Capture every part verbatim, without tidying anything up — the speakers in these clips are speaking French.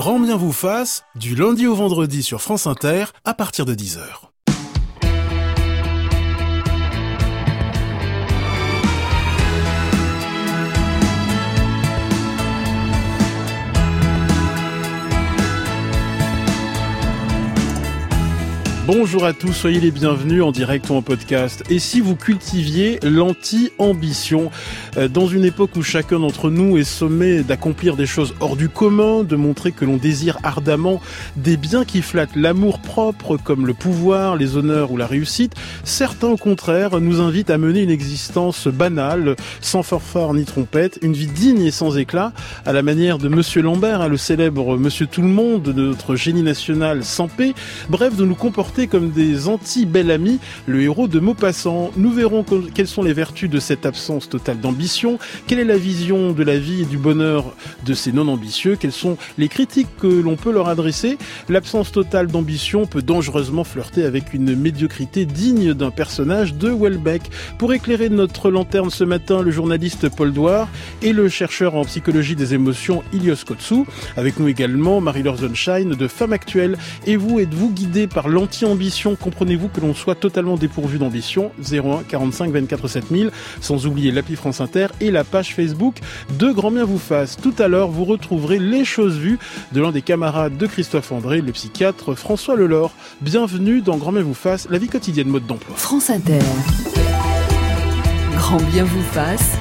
Grand bien vous fasse, du lundi au vendredi sur France Inter, à partir de dix heures. Bonjour à tous, soyez les bienvenus en direct ou en podcast. Et si vous cultiviez l'anti-ambition, euh, dans une époque où chacun d'entre nous est sommé d'accomplir des choses hors du commun, de montrer que l'on désire ardemment des biens qui flattent l'amour propre comme le pouvoir, les honneurs ou la réussite, certains au contraire nous invitent à mener une existence banale, sans fanfare ni trompette, une vie digne et sans éclat, à la manière de Monsieur Lambert, hein, le célèbre Monsieur Tout-le-Monde, de notre génie national sans paix, bref, de nous comporter comme des anti-Bel-Ami, le héros de Maupassant. Nous verrons quelles sont les vertus de cette absence totale d'ambition, quelle est la vision de la vie et du bonheur de ces non-ambitieux, quelles sont les critiques que l'on peut leur adresser. L'absence totale d'ambition peut dangereusement flirter avec une médiocrité digne d'un personnage de Houellebecq. Pour éclairer notre lanterne ce matin, le journaliste Paul Douar et le chercheur en psychologie des émotions Ilios Kotsou. Avec nous également Marie-Laure Zonshine de Femmes Actuelles. Et vous, êtes-vous guidé par l'anti ambition, comprenez-vous que l'on soit totalement dépourvu d'ambition? Zéro un quarante-cinq vingt-quatre sept mille, sans oublier l'appli France Inter et la page Facebook de Grand bien vous fasse. Tout à l'heure, vous retrouverez les choses vues de l'un des camarades de Christophe André, le psychiatre François Lelore. Bienvenue dans Grand bien vous fasse, la vie quotidienne mode d'emploi. France Inter. Grand bien vous fasse.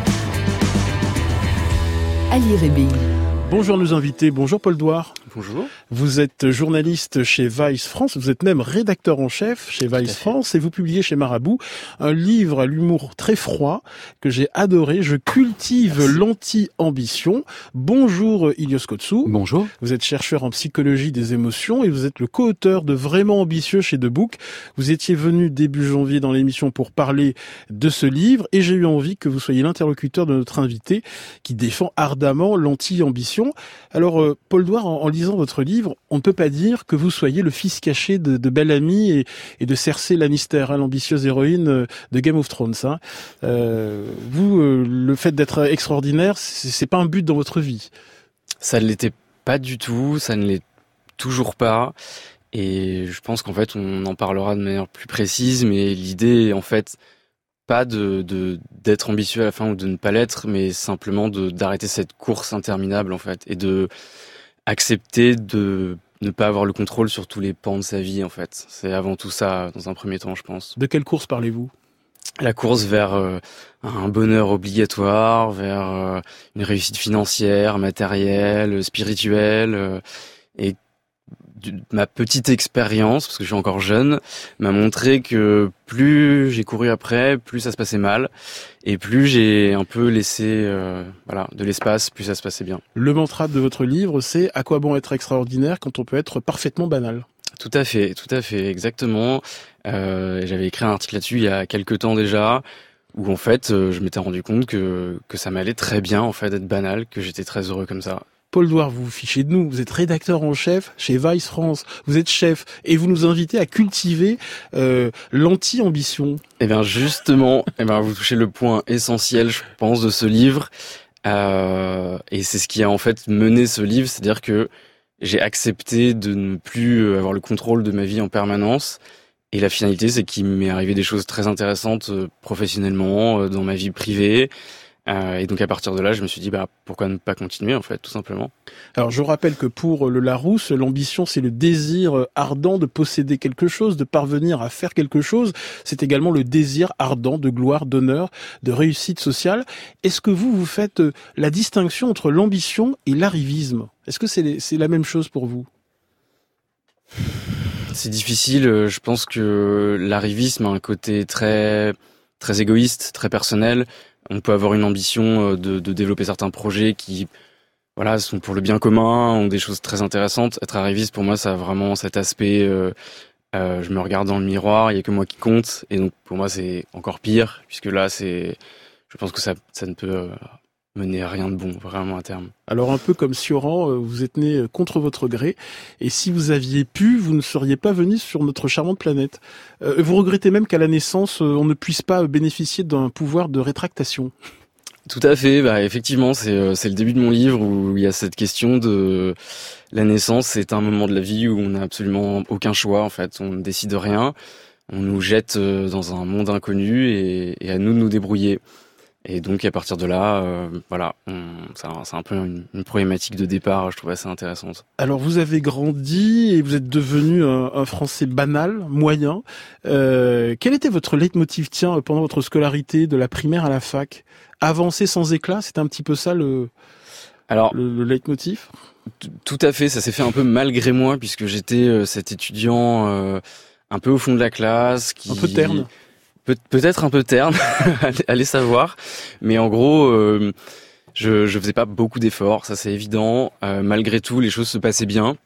Ali Rébi. Bonjour nos invités, bonjour Paul Douar. Bonjour. Vous êtes journaliste chez Vice France, vous êtes même rédacteur en chef chez Vice France et vous publiez chez Marabout un livre à l'humour très froid que j'ai adoré, Je cultive Merci. l'anti-ambition. Bonjour Ilios Kotsou. Bonjour. Vous êtes chercheur en psychologie des émotions et vous êtes le co-auteur de Vraiment ambitieux chez The Book. Vous étiez venu début janvier dans l'émission pour parler de ce livre et j'ai eu envie que vous soyez l'interlocuteur de notre invité qui défend ardemment l'anti-ambition. Alors euh, Paul Douar, en, en lisant votre livre, on ne peut pas dire que vous soyez le fils caché de, de Bel-Ami et, et de Cersei Lannister, hein, l'ambitieuse héroïne de Game of Thrones. Hein. Euh, vous, euh, le fait d'être extraordinaire, c'est, c'est pas un but dans votre vie. Ça ne l'était pas du tout, ça ne l'est toujours pas. Et je pense qu'en fait, on en parlera de manière plus précise, mais l'idée, en fait, pas de, de d'être ambitieux à la fin ou de ne pas l'être, mais simplement de d'arrêter cette course interminable, en fait, et de accepter de ne pas avoir le contrôle sur tous les pans de sa vie, en fait. C'est avant tout ça, dans un premier temps, je pense. De quelle course parlez-vous ? La course vers euh, un bonheur obligatoire, vers euh, une réussite financière, matérielle, spirituelle, euh, et ma petite expérience, parce que je suis encore jeune, m'a montré que plus j'ai couru après, plus ça se passait mal, et plus j'ai un peu laissé euh, voilà, de l'espace, plus ça se passait bien. Le mantra de votre livre, c'est « À quoi bon être extraordinaire quand on peut être parfaitement banal ?» Tout à fait, tout à fait, exactement. Euh, j'avais écrit un article là-dessus il y a quelques temps déjà, où en fait, euh, je m'étais rendu compte que, que ça m'allait très bien, en fait, d'être banal, que j'étais très heureux comme ça. Paul Douar, vous vous fichez de nous, vous êtes rédacteur en chef chez Vice France, vous êtes chef et vous nous invitez à cultiver euh, l'anti-ambition. Eh bien justement, eh bien vous touchez le point essentiel, je pense, de ce livre, euh, et c'est ce qui a en fait mené ce livre, c'est-à-dire que j'ai accepté de ne plus avoir le contrôle de ma vie en permanence, et la finalité, c'est qu'il m'est arrivé des choses très intéressantes euh, professionnellement, euh, dans ma vie privée. Euh, et donc à partir de là, je me suis dit bah pourquoi ne pas continuer en fait, tout simplement. Alors je rappelle que pour le Larousse, l'ambition c'est le désir ardent de posséder quelque chose, de parvenir à faire quelque chose. C'est également le désir ardent de gloire, d'honneur, de réussite sociale. Est-ce que vous vous faites la distinction entre l'ambition et l'arrivisme ? Est-ce que c'est c'est la même chose pour vous ? C'est difficile. Je pense que l'arrivisme a un côté très très égoïste, très personnel. On peut avoir une ambition de, de développer certains projets qui, voilà, sont pour le bien commun, ont des choses très intéressantes. Être arriviste, pour moi, ça a vraiment cet aspect, euh, euh, je me regarde dans le miroir, il y a que moi qui compte. Et donc, pour moi, c'est encore pire, puisque là, c'est, je pense que ça, ça ne peut euh, mener à rien de bon, vraiment, à terme. Alors, un peu comme Sioran, vous êtes né contre votre gré, et si vous aviez pu, vous ne seriez pas venu sur notre charmante planète. Euh, vous regrettez même qu'à la naissance, on ne puisse pas bénéficier d'un pouvoir de rétractation. Tout à fait. Bah, effectivement, c'est c'est le début de mon livre où il y a cette question de la naissance. C'est un moment de la vie où on n'a absolument aucun choix. En fait, on ne décide rien. On nous jette dans un monde inconnu et, et à nous de nous débrouiller. Et donc à partir de là, euh, voilà, on, c'est, un, c'est un peu une, une problématique de départ, je trouve assez intéressante. Alors vous avez grandi et vous êtes devenu un, un Français banal, moyen. Euh, quel était votre leitmotiv, tiens, pendant votre scolarité, de la primaire à la fac? Avancer sans éclat, c'était un petit peu ça le, Alors, le, le leitmotiv? t- Tout à fait, ça s'est fait un peu malgré moi puisque j'étais euh, cet étudiant euh, un peu au fond de la classe, qui Un peu terne. Peut- peut-être un peu terne, allez savoir. Mais en gros, euh, je, je faisais pas beaucoup d'efforts, ça c'est évident. Euh, malgré tout, les choses se passaient bien.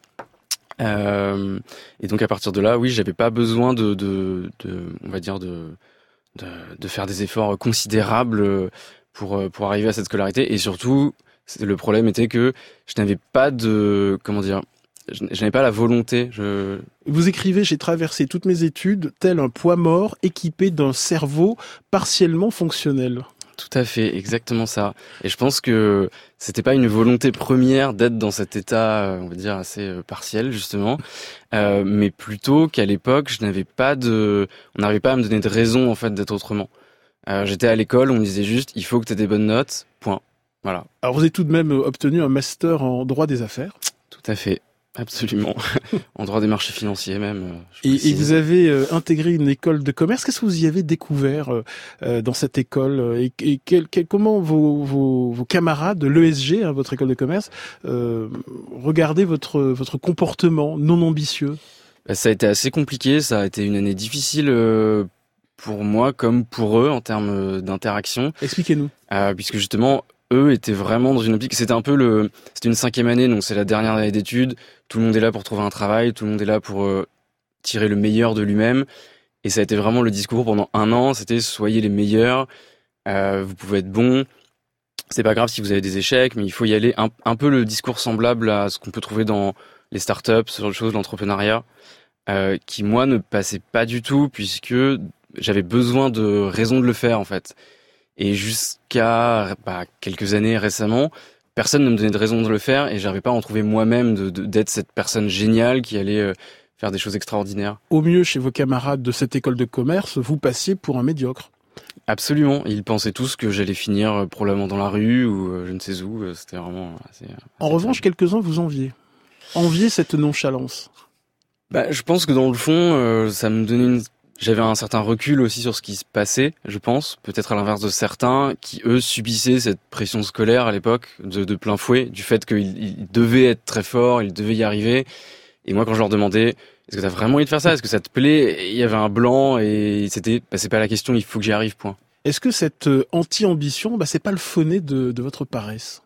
Euh, et donc à partir de là, oui, j'avais pas besoin de, de, de on va dire de, de, de faire des efforts considérables pour pour arriver à cette scolarité. Et surtout, le problème était que je n'avais pas de, comment dire, je, je n'avais pas la volonté. Je Vous écrivez, j'ai traversé toutes mes études tel un poids mort équipé d'un cerveau partiellement fonctionnel. Tout à fait, exactement ça. Et je pense que c'était pas une volonté première d'être dans cet état, on va dire, assez partiel, justement, euh, mais plutôt qu'à l'époque, je n'avais pas de, on n'arrivait pas à me donner de raison, en fait, d'être autrement. Euh, j'étais à l'école, on me disait juste, il faut que tu aies des bonnes notes, point. Voilà. Alors vous avez tout de même obtenu un master en droit des affaires. Tout à fait. Absolument. En droit des marchés financiers même. Et, et vous avez euh, intégré une école de commerce. Qu'est-ce que vous y avez découvert euh, dans cette école et, et quel, quel, comment vos, vos, vos camarades de l'E S G, hein, votre école de commerce, euh, regardaient votre, votre comportement non ambitieux? Ça a été assez compliqué. Ça a été une année difficile euh, pour moi comme pour eux en termes d'interaction. Expliquez-nous. Euh, puisque justement, eux étaient vraiment dans une optique. C'était un peu le, c'était une cinquième année, donc c'est la dernière année d'études. Tout le monde est là pour trouver un travail, tout le monde est là pour euh, tirer le meilleur de lui-même. Et ça a été vraiment le discours pendant un an. C'était soyez les meilleurs, euh, vous pouvez être bons. C'est pas grave si vous avez des échecs, mais il faut y aller. Un, un peu le discours semblable à ce qu'on peut trouver dans les startups, ce genre de choses, l'entrepreneuriat, euh, qui moi ne passait pas du tout puisque j'avais besoin de raison de le faire en fait. Et jusqu'à bah, quelques années récemment, personne ne me donnait de raison de le faire et j'arrivais pas à en trouver moi-même de, de, d'être cette personne géniale qui allait euh, faire des choses extraordinaires. Au mieux, chez vos camarades de cette école de commerce, vous passiez pour un médiocre. Absolument. Ils pensaient tous que j'allais finir probablement dans la rue ou euh, je ne sais où. C'était vraiment assez... assez en revanche, terrible. Quelques-uns vous enviaient. Enviaient cette nonchalance. Bah, je pense que dans le fond, euh, ça me donnait une... J'avais un certain recul aussi sur ce qui se passait, je pense. Peut-être à l'inverse de certains qui, eux, subissaient cette pression scolaire à l'époque de, de plein fouet, du fait qu'ils ils devaient être très forts, ils devaient y arriver. Et moi, quand je leur demandais, est-ce que t'as vraiment envie de faire ça? Est-ce que ça te plaît? Il y avait un blanc et c'était, bah, c'est pas la question, il faut que j'y arrive, point. Est-ce que cette anti-ambition, bah, c'est pas le faux-nez de, de votre paresse?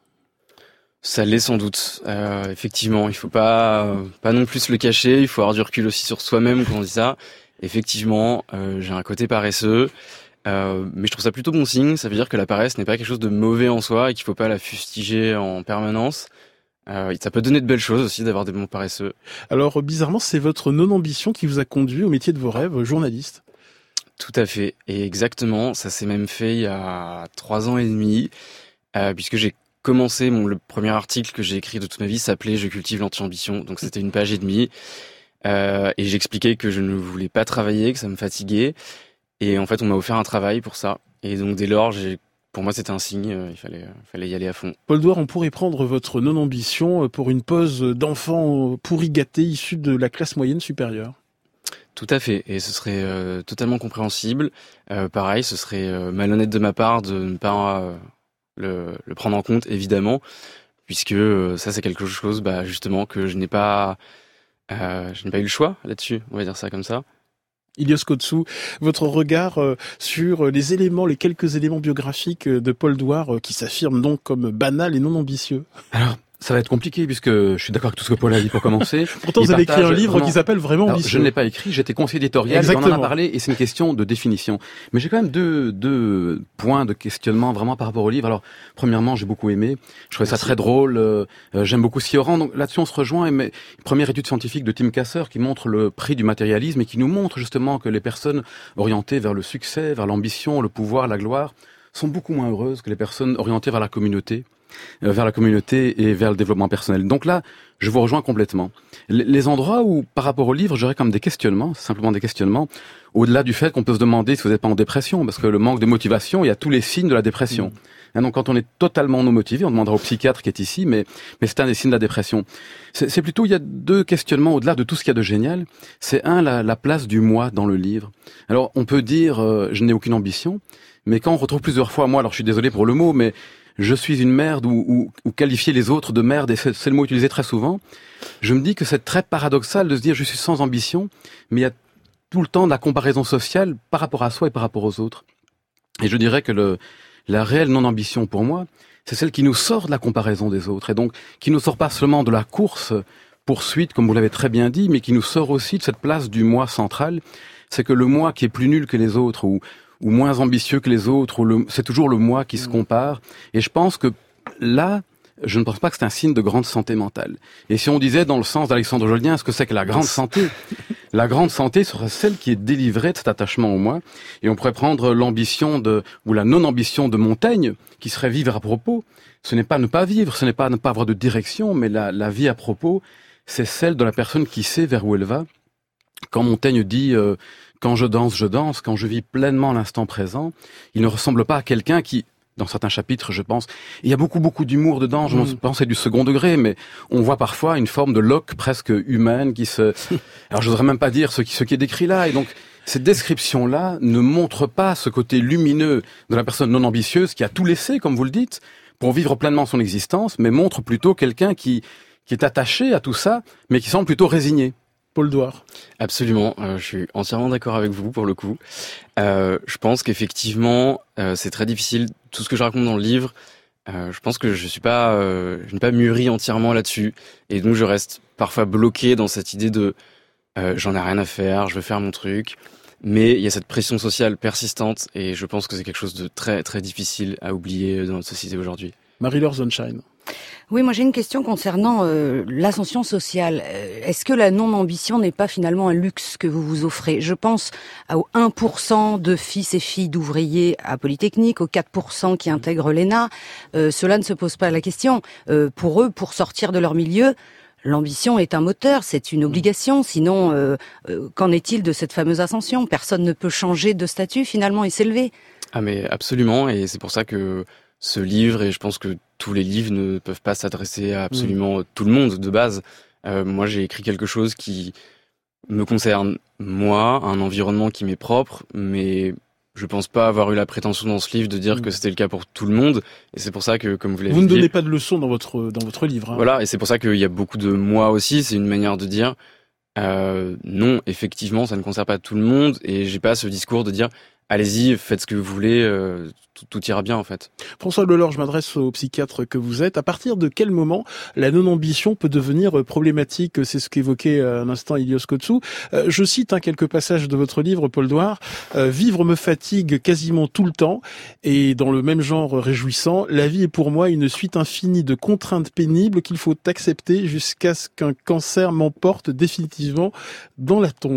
Ça l'est sans doute. Euh, effectivement, il faut pas, euh, pas non plus se le cacher. Il faut avoir du recul aussi sur soi-même quand on dit ça. Effectivement, euh, j'ai un côté paresseux, euh, mais je trouve ça plutôt bon signe. Ça veut dire que la paresse n'est pas quelque chose de mauvais en soi et qu'il faut pas la fustiger en permanence. Euh, ça peut donner de belles choses aussi d'avoir des bons paresseux. Alors, bizarrement, c'est votre non-ambition qui vous a conduit au métier de vos rêves, journaliste. Tout à fait. Et exactement, ça s'est même fait il y a trois ans et demi, euh, puisque j'ai commencé, mon, le premier article que j'ai écrit de toute ma vie s'appelait « Je cultive l'anti-ambition ». Donc c'était une page et demie. Euh, et j'expliquais que je ne voulais pas travailler, que ça me fatiguait. Et en fait, on m'a offert un travail pour ça. Et donc, dès lors, j'ai, pour moi, c'était un signe. Euh, il fallait, euh, fallait y aller à fond. Paul Douar, on pourrait prendre votre non-ambition pour une pose d'enfant pourri gâté issu de la classe moyenne supérieure. Tout à fait. Et ce serait euh, totalement compréhensible. Euh, pareil, ce serait euh, malhonnête de ma part de ne pas euh, le, le prendre en compte, évidemment. Puisque euh, ça, c'est quelque chose, bah, justement, que je n'ai pas... Euh, je n'ai pas eu le choix là-dessus, on va dire ça comme ça. Ilios Kotsou, votre regard euh, sur les éléments, les quelques éléments biographiques de Paul Douar euh, qui s'affirment donc comme banal et non ambitieux. Alors, ça va être compliqué puisque je suis d'accord avec tout ce que Paul a dit pour commencer. Pourtant, Il vous avez écrit un livre vraiment... qui s'appelle Vraiment Alors, ambitieux. je ne l'ai pas écrit, j'étais conseiller éditorial, et on en a parlé et c'est une question de définition. Mais j'ai quand même deux, deux points de questionnement vraiment par rapport au livre. Alors, premièrement, j'ai beaucoup aimé, je trouvais ça très drôle, euh, j'aime beaucoup Sioran, donc là-dessus on se rejoint. Mais une première étude scientifique de Tim Kasser qui montre le prix du matérialisme et qui nous montre justement que les personnes orientées vers le succès, vers l'ambition, le pouvoir, la gloire, sont beaucoup moins heureuses que les personnes orientées vers la communauté, euh, vers la communauté et vers le développement personnel. Donc là, je vous rejoins complètement. Les, les endroits où, par rapport au livre, j'aurais comme des questionnements, simplement des questionnements, au-delà du fait qu'on peut se demander si vous n'êtes pas en dépression, parce que le manque de motivation, il y a tous les signes de la dépression. Mmh. Et donc quand on est totalement non motivé, on demandera au psychiatre qui est ici, mais, mais c'est un des signes de la dépression. C'est, c'est plutôt, il y a deux questionnements au-delà de tout ce qu'il y a de génial. C'est un, la, la place du moi dans le livre. Alors on peut dire, euh, je n'ai aucune ambition, mais quand on retrouve plusieurs fois moi, alors je suis désolé pour le mot, mais je suis une merde, ou, ou, ou qualifier les autres de merde, et c'est, c'est le mot utilisé très souvent, je me dis que c'est très paradoxal de se dire je suis sans ambition, mais il y a tout le temps de la comparaison sociale par rapport à soi et par rapport aux autres. Et je dirais que le, la réelle non-ambition pour moi, c'est celle qui nous sort de la comparaison des autres, et donc qui nous sort pas seulement de la course poursuite, comme vous l'avez très bien dit, mais qui nous sort aussi de cette place du moi central. C'est que le moi qui est plus nul que les autres, ou ou moins ambitieux que les autres, ou le, c'est toujours le moi qui se compare. Et je pense que là, je ne pense pas que c'est un signe de grande santé mentale. Et si on disait dans le sens d'Alexandre Jolien, ce que c'est que la grande santé, la grande santé serait celle qui est délivrée de cet attachement au moi. Et on pourrait prendre l'ambition de, ou la non-ambition de Montaigne, qui serait vivre à propos. Ce n'est pas ne pas vivre, ce n'est pas ne pas avoir de direction, mais la, la vie à propos, c'est celle de la personne qui sait vers où elle va. Quand Montaigne dit euh, « quand je danse, je danse », quand je vis pleinement l'instant présent, il ne ressemble pas à quelqu'un qui, dans certains chapitres, je pense, il y a beaucoup, beaucoup d'humour dedans, je mmh. pense que c'est du second degré, mais on voit parfois une forme de Locke presque humaine qui se... Alors je voudrais même pas dire ce qui, ce qui est décrit là, et donc cette description-là ne montre pas ce côté lumineux de la personne non ambitieuse qui a tout laissé, comme vous le dites, pour vivre pleinement son existence, mais montre plutôt quelqu'un qui, qui est attaché à tout ça, mais qui semble plutôt résigné. Paul Douar. Absolument, euh, je suis entièrement d'accord avec vous pour le coup. Euh, je pense qu'effectivement, euh, c'est très difficile. Tout ce que je raconte dans le livre, euh, je pense que je suis pas, euh, je n'ai pas mûri entièrement là-dessus, et donc je reste parfois bloqué dans cette idée de euh, j'en ai rien à faire, je veux faire mon truc. Mais il y a cette pression sociale persistante, et je pense que c'est quelque chose de très très difficile à oublier dans notre société aujourd'hui. Marie-Laure Zonshine. Oui, moi j'ai une question concernant euh, l'ascension sociale. Est-ce que la non-ambition n'est pas finalement un luxe que vous vous offrez ? Je pense au un pour cent de fils et filles d'ouvriers à Polytechnique, aux quatre pour cent qui intègrent l'E N A. Euh, cela ne se pose pas la question. Euh, pour eux, pour sortir de leur milieu, l'ambition est un moteur, c'est une obligation. Sinon, euh, euh, qu'en est-il de cette fameuse ascension ? Personne ne peut changer de statut finalement et s'élever. Ah mais absolument, et c'est pour ça que ce livre, et je pense que tous les livres ne peuvent pas s'adresser à absolument mmh. tout le monde de base. Euh, moi, j'ai écrit quelque chose qui me concerne moi, un environnement qui m'est propre, mais je pense pas avoir eu la prétention dans ce livre de dire mmh. que c'était le cas pour tout le monde. Et c'est pour ça que, comme vous l'avez dit... Vous ne donnez pas de leçons dans votre, dans votre livre. Hein. Voilà, et c'est pour ça qu'il y a beaucoup de moi aussi. C'est une manière de dire, euh, non, effectivement, ça ne concerne pas tout le monde. Et j'ai pas ce discours de dire... Allez-y, faites ce que vous voulez, euh, tout, tout ira bien en fait. François Lelore, je m'adresse au psychiatre que vous êtes. À partir de quel moment la non-ambition peut devenir problématique ? C'est ce qu'évoquait un instant Ilios Kotsou. Euh, je cite hein, quelques passages de votre livre, Paul Douar. Euh, « Vivre me fatigue quasiment tout le temps » et dans le même genre réjouissant, « La vie est pour moi une suite infinie de contraintes pénibles qu'il faut accepter jusqu'à ce qu'un cancer m'emporte définitivement dans la tombe. »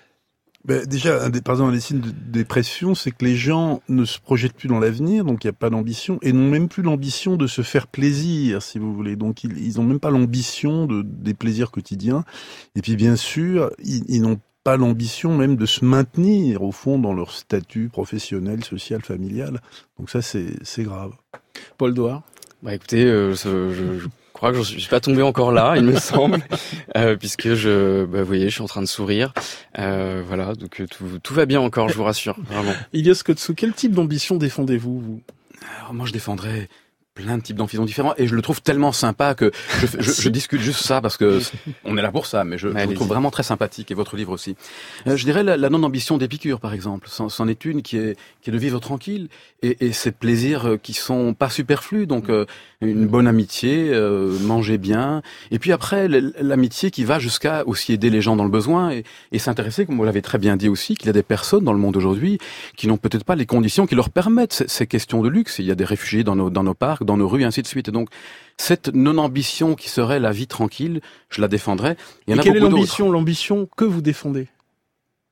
Ben, déjà, un des, par exemple, un des signes de dépression, c'est que les gens ne se projettent plus dans l'avenir, donc il n'y a pas d'ambition, et n'ont même plus l'ambition de se faire plaisir, si vous voulez. Donc ils, ils n'ont même pas l'ambition de, des plaisirs quotidiens. Et puis bien sûr, ils, ils n'ont pas l'ambition même de se maintenir, au fond, dans leur statut professionnel, social, familial. Donc ça, c'est, c'est grave. Paul Douar. Bah écoutez, euh, je... je, je... Je crois que je suis pas tombé encore là, il me semble, euh, puisque je, bah, vous voyez, je suis en train de sourire. Euh, voilà, donc tout, tout va bien encore, je vous rassure, vraiment. Ilios Kotsou, quel type d'ambition défendez-vous, vous ? Alors, moi, je défendrais plein de types d'ambitions différents, et je le trouve tellement sympa que je, je, je discute juste ça parce que on est là pour ça, mais je, je le trouve vraiment très sympathique, et votre livre aussi. Euh, je dirais la, la non-ambition d'Épicure, par exemple. C'en, c'en est une qui est, qui est de vivre tranquille, et, et ces plaisirs qui sont pas superflus, donc euh, une bonne amitié, euh, manger bien, et puis après l'amitié qui va jusqu'à aussi aider les gens dans le besoin, et, et s'intéresser, comme vous l'avez très bien dit aussi, qu'il y a des personnes dans le monde aujourd'hui qui n'ont peut-être pas les conditions qui leur permettent ces, ces questions de luxe. Il y a des réfugiés dans nos, dans nos parcs, dans nos rues, et ainsi de suite. Et donc, cette non-ambition qui serait la vie tranquille, je la défendrai. Il y en et a quelle est l'ambition, d'autres. l'ambition que vous défendez ?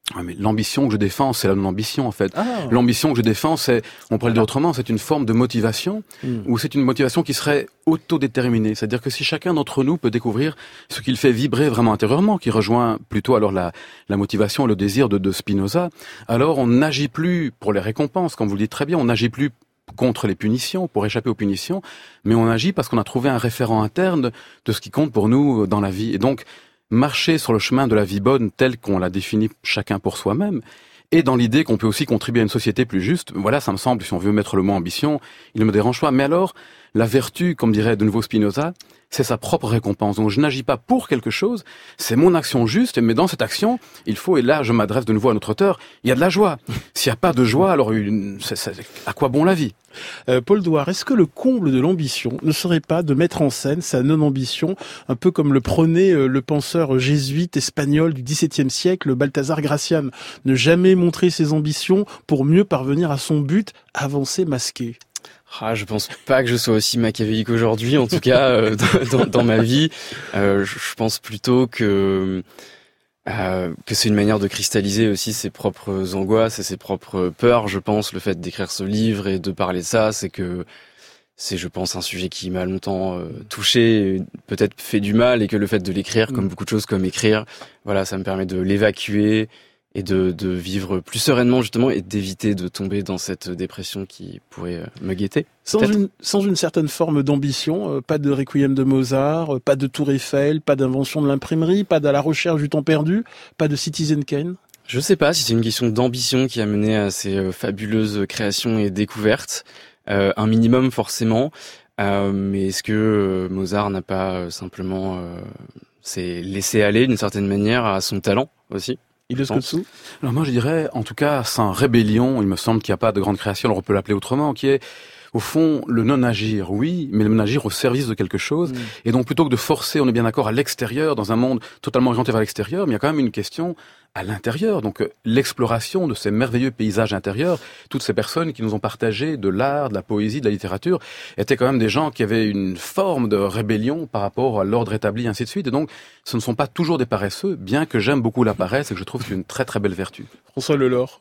Ouais, mais l'ambition que je défends, c'est la non-ambition en fait. Ah. L'ambition que je défends, c'est, on pourrait le dire autrement, c'est une forme de motivation, mmh. ou c'est une motivation qui serait autodéterminée. C'est-à-dire que si chacun d'entre nous peut découvrir ce qu'il fait vibrer vraiment intérieurement, qui rejoint plutôt alors la, la motivation et le désir de, de Spinoza, alors on n'agit plus pour les récompenses, comme vous le dites très bien, on n'agit plus contre les punitions, pour échapper aux punitions, mais on agit parce qu'on a trouvé un référent interne de ce qui compte pour nous dans la vie. Et donc, marcher sur le chemin de la vie bonne tel qu'on l'a défini chacun pour soi-même, et dans l'idée qu'on peut aussi contribuer à une société plus juste, voilà, ça me semble, si on veut mettre le mot ambition, il ne me dérange pas. Mais alors, la vertu, comme dirait de nouveau Spinoza, c'est sa propre récompense. Donc je n'agis pas pour quelque chose, c'est mon action juste, mais dans cette action, il faut, et là je m'adresse de nouveau à notre auteur, il y a de la joie. S'il n'y a pas de joie, alors une, c'est, c'est, à quoi bon la vie ? Euh, Paul Douar, est-ce que le comble de l'ambition ne serait pas de mettre en scène sa non-ambition, un peu comme le prônait euh, le penseur jésuite espagnol du dix-septième siècle, Balthazar Gracian, ne jamais montrer ses ambitions pour mieux parvenir à son but, avancer masqué? Ah, je pense pas que je sois aussi machiavélique aujourd'hui, en tout cas euh, dans, dans, dans ma vie. Euh, je, je pense plutôt que euh, que c'est une manière de cristalliser aussi ses propres angoisses et ses propres peurs. Je pense le fait d'écrire ce livre et de parler de ça, c'est que c'est, je pense, un sujet qui m'a longtemps euh, touché, peut-être fait du mal, et que le fait de l'écrire, mmh. comme beaucoup de choses, comme écrire, voilà, ça me permet de l'évacuer. Et de, de vivre plus sereinement, justement, et d'éviter de tomber dans cette dépression qui pourrait me guetter. Sans une, sans une certaine forme d'ambition, euh, pas de Requiem de Mozart, euh, pas de Tour Eiffel, pas d'invention de l'imprimerie, pas de la recherche du temps perdu, pas de Citizen Kane? Je sais pas si c'est une question d'ambition qui a mené à ces euh, fabuleuses créations et découvertes. Euh, un minimum, forcément. Euh, mais est-ce que euh, Mozart n'a pas euh, simplement euh, s'est laissé aller, d'une certaine manière, à son talent, aussi? Il est ce dessous. Alors moi je dirais, en tout cas, sans rébellion, il me semble qu'il n'y a pas de grande création, alors on peut l'appeler autrement, qui est au fond le non-agir, oui, mais le non-agir au service de quelque chose. Mmh. Et donc plutôt que de forcer, on est bien d'accord, à l'extérieur, dans un monde totalement orienté vers l'extérieur, mais il y a quand même une question à l'intérieur. Donc euh, l'exploration de ces merveilleux paysages intérieurs, toutes ces personnes qui nous ont partagé de l'art, de la poésie, de la littérature, étaient quand même des gens qui avaient une forme de rébellion par rapport à l'ordre établi, ainsi de suite. Et donc ce ne sont pas toujours des paresseux, bien que j'aime beaucoup la paresse et que je trouve que c'est une très très belle vertu. François Lelore.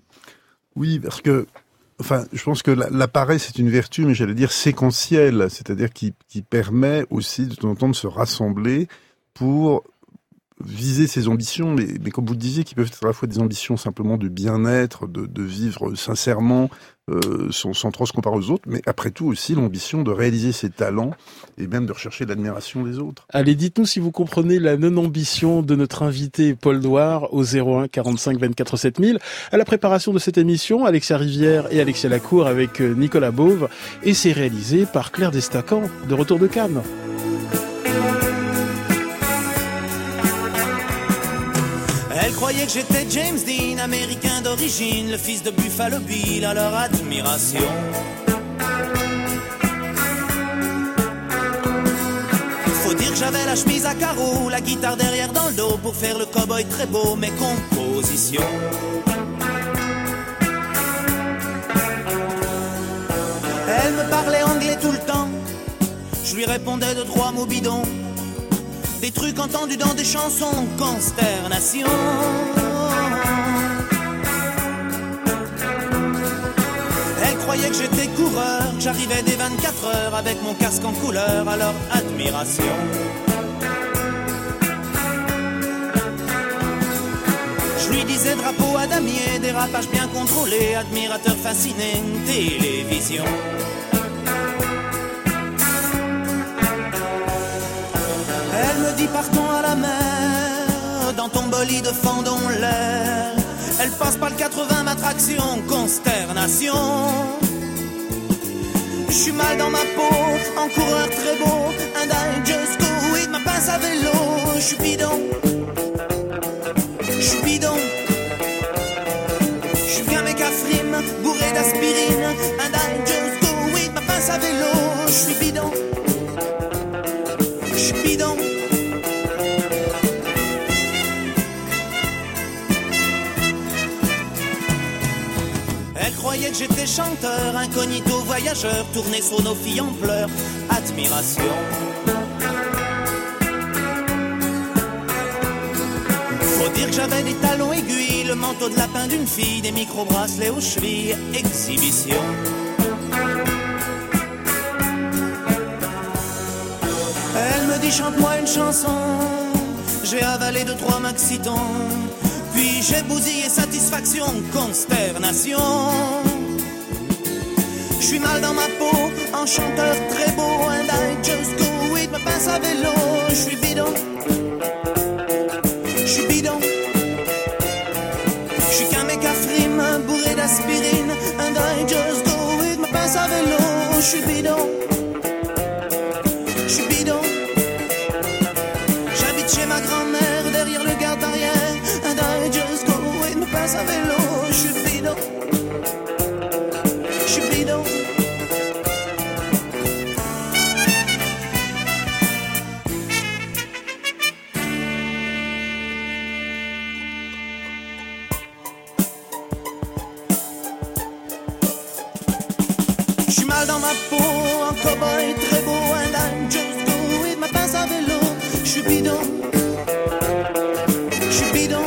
Oui, parce que Enfin, je pense que la, la paresse est une vertu, mais j'allais dire séquentielle, c'est-à-dire qui, qui permet aussi de temps en temps de se rassembler pour viser ses ambitions, mais, mais comme vous le disiez, qui peuvent être à la fois des ambitions simplement de bien-être, de, de vivre sincèrement, euh, sans, sans trop se comparer aux autres, mais après tout aussi l'ambition de réaliser ses talents et même de rechercher l'admiration des autres. Allez, dites-nous si vous comprenez la non-ambition de notre invité Paul Douar au zéro un quarante-cinq vingt-quatre sept mille. À la préparation de cette émission, Alexia Rivière et Alexia Lacour avec Nicolas Beauve, et c'est réalisé par Claire Destacan, de retour de Cannes. Elle croyait que j'étais James Dean, américain d'origine, le fils de Buffalo Bill, à leur admiration. Faut dire que j'avais la chemise à carreaux, la guitare derrière dans le dos, pour faire le cow-boy très beau, mes compositions. Elle me parlait anglais tout le temps, je lui répondais de trois mots bidons. Des trucs entendus dans des chansons, consternation. Elle croyait que j'étais coureur, que j'arrivais des vingt-quatre heures avec mon casque en couleur, à leur admiration. Je lui disais drapeau à damier, dérapage bien contrôlé, admirateur fasciné, télévision. Elle me dit partons à la mer, dans ton bolide fendons l'air. Elle passe par le quatre-vingts, ma traction, consternation. Je suis mal dans ma peau, en coureur très beau, and I just go with ma pince à vélo. Je suis bidon, je suis bidon. Je suis bien mécafrime, bourré d'aspirine, and I just go with ma pince à vélo. Je suis bidon, je suis bidon. Elle croyait que j'étais chanteur, incognito voyageur, tourné sur nos filles en pleurs, admiration. Faut dire que j'avais des talons aiguilles, le manteau de lapin d'une fille, des micro-bracelets aux chevilles, exhibition. Elle me dit chante-moi une chanson, j'ai avalé deux trois maxitons, puis j'ai bousillé satisfaction, consternation. Je suis mal dans ma peau, en chanteur très beau, and I just go with, me passe à vélo, je suis bidon, je suis bidon, je suis qu'un mec à frime, bourré d'aspirine, and I just go with, me passe à vélo, je suis bidon, je suis bidon. J'habite chez ma grand-mère, derrière le garde arrière, and I just go with, me passe à vélo, je suis bidon, je suis bidon. Je suis mal dans ma peau, un cow-boy très beau, and I just go with, me passe à vélo, je suis bidon, je suis bidon.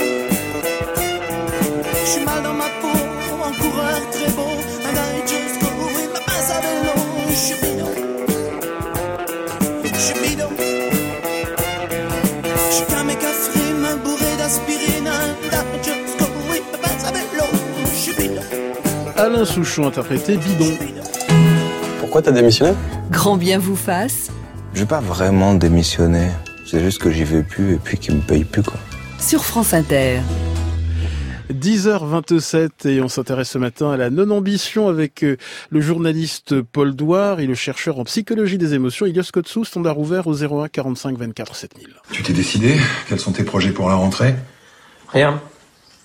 Je suis mal dans ma peau, un coureur très beau, and I just go with, me passe à vélo, je suis bidon, je suis bidon. Je suis qu'un mec à frime, bourré d'aspirine, and I just go with, me passe à vélo, je suis bidon. Alain Souchon interprété Bidon. Pourquoi t'as démissionné ? Grand bien vous fasse. J'ai pas vraiment démissionné. C'est juste que j'y vais plus et puis qu'ils me payent plus, quoi. Sur France Inter. dix heures vingt-sept et on s'intéresse ce matin à la non-ambition avec euh, le journaliste Paul Douard et le chercheur en psychologie des émotions Ilios Kotsou, standard ouvert au zéro un quarante-cinq vingt-quatre sept mille. Tu t'es décidé ? Quels sont tes projets pour la rentrée ? Rien. C'est-à-dire ?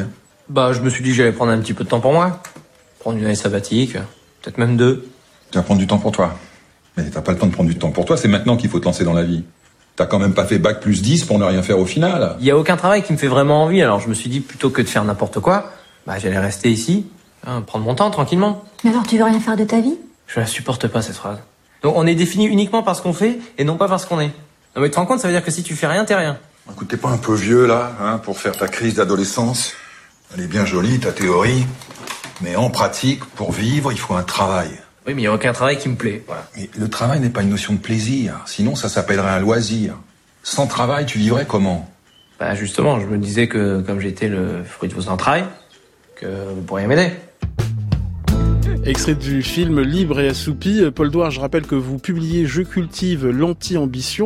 Bah, je me suis dit que j'allais prendre un petit peu de temps pour moi. Prendre une année sabbatique, peut-être même deux. Tu vas prendre du temps pour toi. Mais t'as pas le temps de prendre du temps pour toi, c'est maintenant qu'il faut te lancer dans la vie. T'as quand même pas fait bac plus dix pour ne rien faire au final. Il y a aucun travail qui me fait vraiment envie, alors je me suis dit plutôt que de faire n'importe quoi, bah j'allais rester ici, hein, prendre mon temps tranquillement. Mais alors tu veux rien faire de ta vie ? Je la supporte pas cette phrase. Donc on est défini uniquement par ce qu'on fait et non pas par ce qu'on est. Non mais tu te rends compte, ça veut dire que si tu fais rien, t'es rien. Écoute, t'es pas un peu vieux là, hein, pour faire ta crise d'adolescence ? Elle est bien jolie, ta théorie. Mais en pratique, pour vivre, il faut un travail. Oui, mais il n'y a aucun travail qui me plaît. Voilà. Mais le travail n'est pas une notion de plaisir. Sinon, ça s'appellerait un loisir. Sans travail, tu vivrais comment ? Bah justement, je me disais que comme j'étais le fruit de vos entrailles, que vous pourriez m'aider. Extrait du film Libre et assoupi. Paul Douard, je rappelle que vous publiez « Je cultive l'anti-ambition »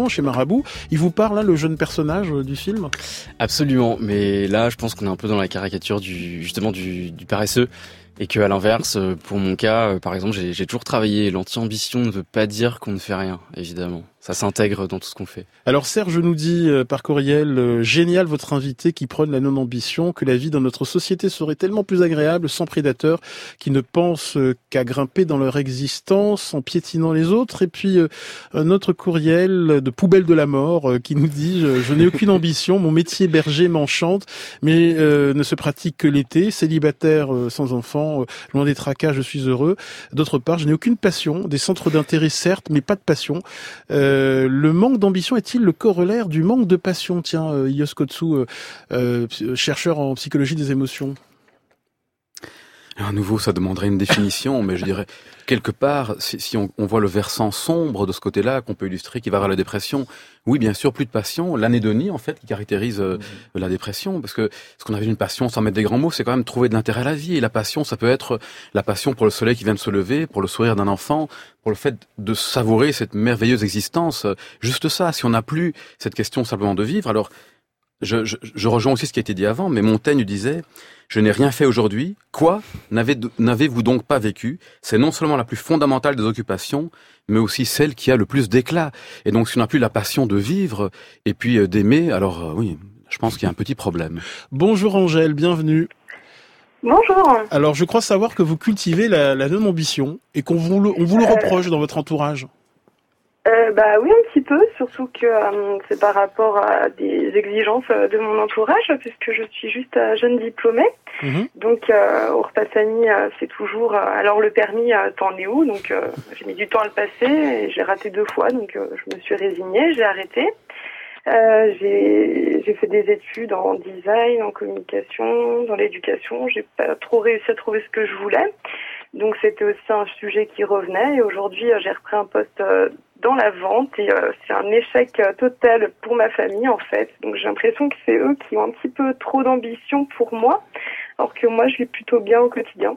chez Marabout. Il vous parle, hein, le jeune personnage du film ? Absolument, mais là, je pense qu'on est un peu dans la caricature du justement du, du paresseux. Et que à l'inverse, pour mon cas, par exemple, j'ai, j'ai toujours travaillé. L'anti-ambition ne veut pas dire qu'on ne fait rien, évidemment. Ça s'intègre dans tout ce qu'on fait. Alors Serge nous dit euh, par courriel, euh, génial votre invité qui prône la non-ambition, que la vie dans notre société serait tellement plus agréable sans prédateurs qui ne pensent euh, qu'à grimper dans leur existence en piétinant les autres. Et puis euh, un autre courriel de Poubelle de la Mort euh, qui nous dit, je, je n'ai aucune ambition, mon métier berger m'enchante, mais euh, ne se pratique que l'été, célibataire euh, sans enfant, euh, loin des tracas, je suis heureux. D'autre part, je n'ai aucune passion, des centres d'intérêt certes, mais pas de passion. Euh, Euh, le manque d'ambition est-il le corollaire du manque de passion ? Tiens, euh, Ilios Kotsou, euh, euh, chercheur en psychologie des émotions. À nouveau, ça demanderait une définition, mais je dirais, quelque part, si, si on, on voit le versant sombre de ce côté-là, qu'on peut illustrer, qui va vers la dépression, oui, bien sûr, plus de passion, l'anédonie, en fait, qui caractérise euh, mmh. la dépression, parce que ce qu'on avait une passion, sans mettre des grands mots, c'est quand même trouver de l'intérêt à la vie, et la passion, ça peut être la passion pour le soleil qui vient de se lever, pour le sourire d'un enfant, pour le fait de savourer cette merveilleuse existence, juste ça, si on n'a plus cette question simplement de vivre, alors, je, je, je rejoins aussi ce qui a été dit avant, mais Montaigne disait « Je n'ai rien fait aujourd'hui, quoi n'avez, n'avez-vous donc pas vécu ? C'est non seulement la plus fondamentale des occupations, mais aussi celle qui a le plus d'éclat. Et donc si on n'a plus la passion de vivre et puis euh, d'aimer, alors euh, oui, je pense qu'il y a un petit problème. » Bonjour Angèle, bienvenue. Bonjour. Alors je crois savoir que vous cultivez la, la non-ambition et qu'on vous le, on vous le reproche euh... dans votre entourage. Euh, bah oui, un petit peu, surtout que euh, c'est par rapport à des exigences de mon entourage, puisque je suis juste euh, jeune diplômée. Mmh. Donc euh, au repas de famille, euh, c'est toujours... Euh, alors le permis, euh, t'en es où ? Donc euh, j'ai mis du temps à le passer et j'ai raté deux fois, donc euh, je me suis résignée, j'ai arrêté. Euh, j'ai, j'ai fait des études en design, en communication, dans l'éducation. J'ai pas trop réussi à trouver ce que je voulais. Donc c'était aussi un sujet qui revenait. Et aujourd'hui, j'ai repris un poste dans la vente et euh, c'est un échec total pour ma famille en fait. Donc j'ai l'impression que c'est eux qui ont un petit peu trop d'ambition pour moi, alors que moi je vais plutôt bien au quotidien.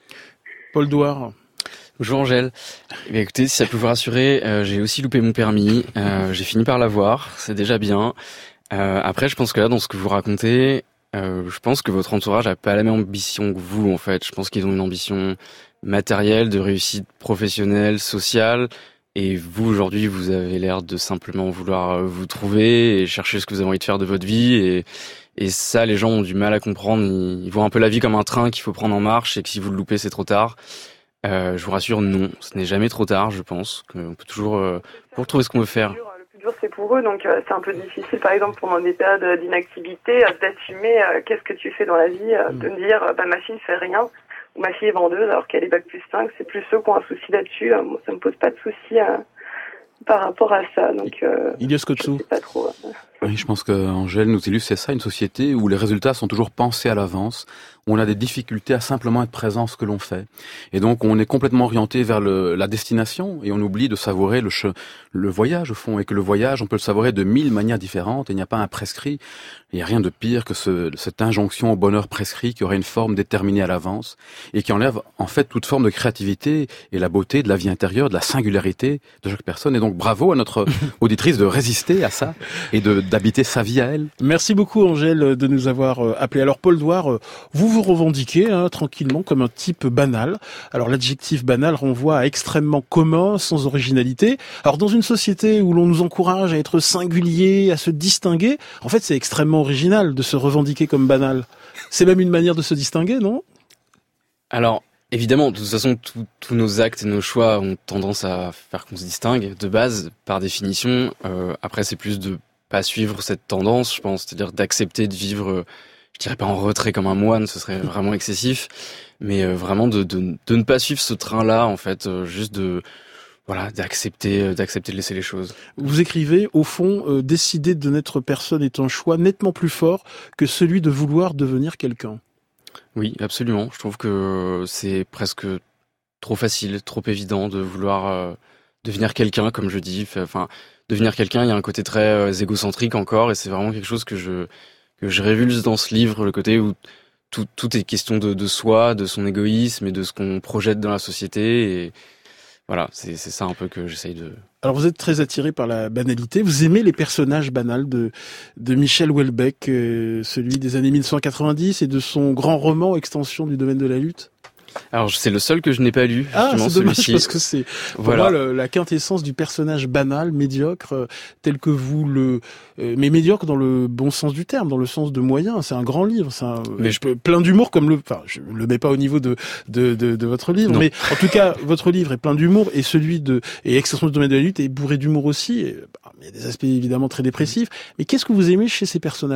Paul Douard. Bonjour Angèle. Eh bien, écoutez, si ça peut vous rassurer, euh, j'ai aussi loupé mon permis. Euh, j'ai fini par l'avoir, c'est déjà bien. Euh, après, je pense que là, dans ce que vous racontez, euh, je pense que votre entourage a pas la même ambition que vous, en fait. Je pense qu'ils ont une ambition matérielle, de réussite professionnelle, sociale. Et vous, aujourd'hui, vous avez l'air de simplement vouloir vous trouver et chercher ce que vous avez envie de faire de votre vie. Et, et ça, les gens ont du mal à comprendre. Ils, ils voient un peu la vie comme un train qu'il faut prendre en marche et que si vous le loupez, c'est trop tard. Euh, je vous rassure, non, ce n'est jamais trop tard, je pense. On peut toujours euh, pour trouver ce qu'on veut faire. Le plus dur, c'est pour eux, donc euh, c'est un peu difficile, par exemple, pendant des périodes d'inactivité, euh, d'assumer euh, qu'est-ce que tu fais dans la vie, euh, de me dire, euh, bah, ma fille ne fait rien, ou ma fille est vendeuse alors qu'elle est bac plus cinq, c'est plus ceux qui ont un souci là-dessus. Euh, moi, ça me pose pas de souci euh, par rapport à ça, donc euh, Ilias Kotsou. Je sais pas trop. Euh. Oui, je pense que Angèle nous illustre, c'est ça, une société où les résultats sont toujours pensés à l'avance, où on a des difficultés à simplement être présent à ce que l'on fait. Et donc, on est complètement orienté vers le, la destination et on oublie de savourer le, che, le voyage, au fond. Et que le voyage, on peut le savourer de mille manières différentes et il n'y a pas un prescrit. Il n'y a rien de pire que ce, cette injonction au bonheur prescrit qui aurait une forme déterminée à l'avance et qui enlève, en fait, toute forme de créativité et la beauté de la vie intérieure, de la singularité de chaque personne. Et donc, bravo à notre auditrice de résister à ça et de d'habiter sa vie à elle. Merci beaucoup Angèle de nous avoir appelé. Alors Paul Douard, vous vous revendiquez hein, tranquillement comme un type banal. Alors l'adjectif banal renvoie à extrêmement commun, sans originalité. Alors dans une société où l'on nous encourage à être singulier, à se distinguer, en fait c'est extrêmement original de se revendiquer comme banal. C'est même une manière de se distinguer, non ? Alors évidemment, de toute façon, tous nos actes et nos choix ont tendance à faire qu'on se distingue de base, par définition. Euh, après c'est plus de pas suivre cette tendance, je pense, c'est-à-dire d'accepter de vivre, je dirais pas en retrait comme un moine, ce serait vraiment excessif, mais vraiment de, de, de ne pas suivre ce train-là, en fait, juste de, voilà, d'accepter, d'accepter de laisser les choses. Vous écrivez, au fond, euh, décider de n'être personne est un choix nettement plus fort que celui de vouloir devenir quelqu'un. Oui, absolument. Je trouve que c'est presque trop facile, trop évident de vouloir euh, devenir quelqu'un, comme je dis, enfin, devenir quelqu'un, il y a un côté très euh, égocentrique encore, et c'est vraiment quelque chose que je que je révulse dans ce livre, le côté où tout tout est question de, de soi, de son égoïsme et de ce qu'on projette dans la société. Et voilà, c'est c'est ça un peu que j'essaye de. Alors vous êtes très attiré par la banalité. Vous aimez les personnages banals de de Michel Houellebecq, euh, celui des années mille neuf cent quatre-vingt-dix et de son grand roman Extension du domaine de la lutte. Alors c'est le seul que je n'ai pas lu. Ah, c'est dommage celui-ci. Parce que c'est pour voilà. moi le, la quintessence du personnage banal, médiocre, euh, tel que vous le, euh, mais médiocre dans le bon sens du terme, dans le sens de moyen. C'est un grand livre, c'est un, mais je peux plein d'humour comme le, enfin je le mets pas au niveau de de de, de votre livre, non. mais en tout cas votre livre est plein d'humour et celui de et Extension du domaine de la lutte est bourré d'humour aussi. Et, bah, il y a des aspects évidemment très dépressifs, mais qu'est-ce que vous aimez chez ces personnages-là ?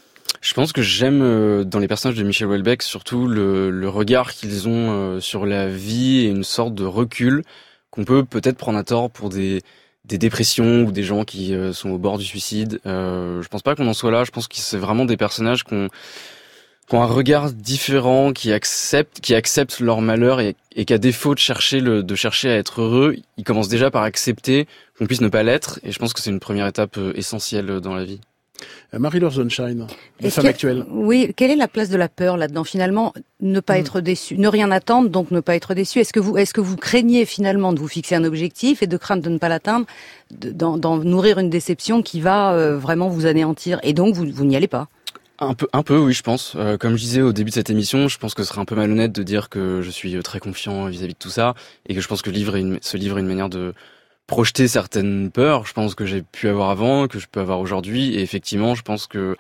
Je pense que j'aime euh, dans les personnages de Michel Houellebecq surtout le, le regard qu'ils ont euh, sur la vie et une sorte de recul qu'on peut peut-être prendre à tort pour des, des dépressions ou des gens qui euh, sont au bord du suicide. Euh, je pense pas qu'on en soit là. Je pense que c'est vraiment des personnages qui ont, qui ont un regard différent, qui acceptent, qui acceptent leur malheur et, et qu'à défaut de chercher le, de chercher à être heureux, ils commencent déjà par accepter qu'on puisse ne pas l'être. Et je pense que c'est une première étape euh, essentielle dans la vie. Marie-Laure Sunshine, la femme actuelle. Oui, quelle est la place de la peur là-dedans finalement? Ne pas mmh. être déçu, ne rien attendre, donc ne pas être déçu. Est-ce que vous, est-ce que vous craignez finalement de vous fixer un objectif et de craindre de ne pas l'atteindre, d'en, d'en nourrir une déception qui va euh, vraiment vous anéantir et donc vous, vous n'y allez pas? Un peu, un peu, oui, je pense. Euh, comme je disais au début de cette émission, je pense que ce serait un peu malhonnête de dire que je suis très confiant vis-à-vis de tout ça et que je pense que livre est une, ce livre est une manière de projeter certaines peurs, je pense que j'ai pu avoir avant, que je peux avoir aujourd'hui, et effectivement, je pense que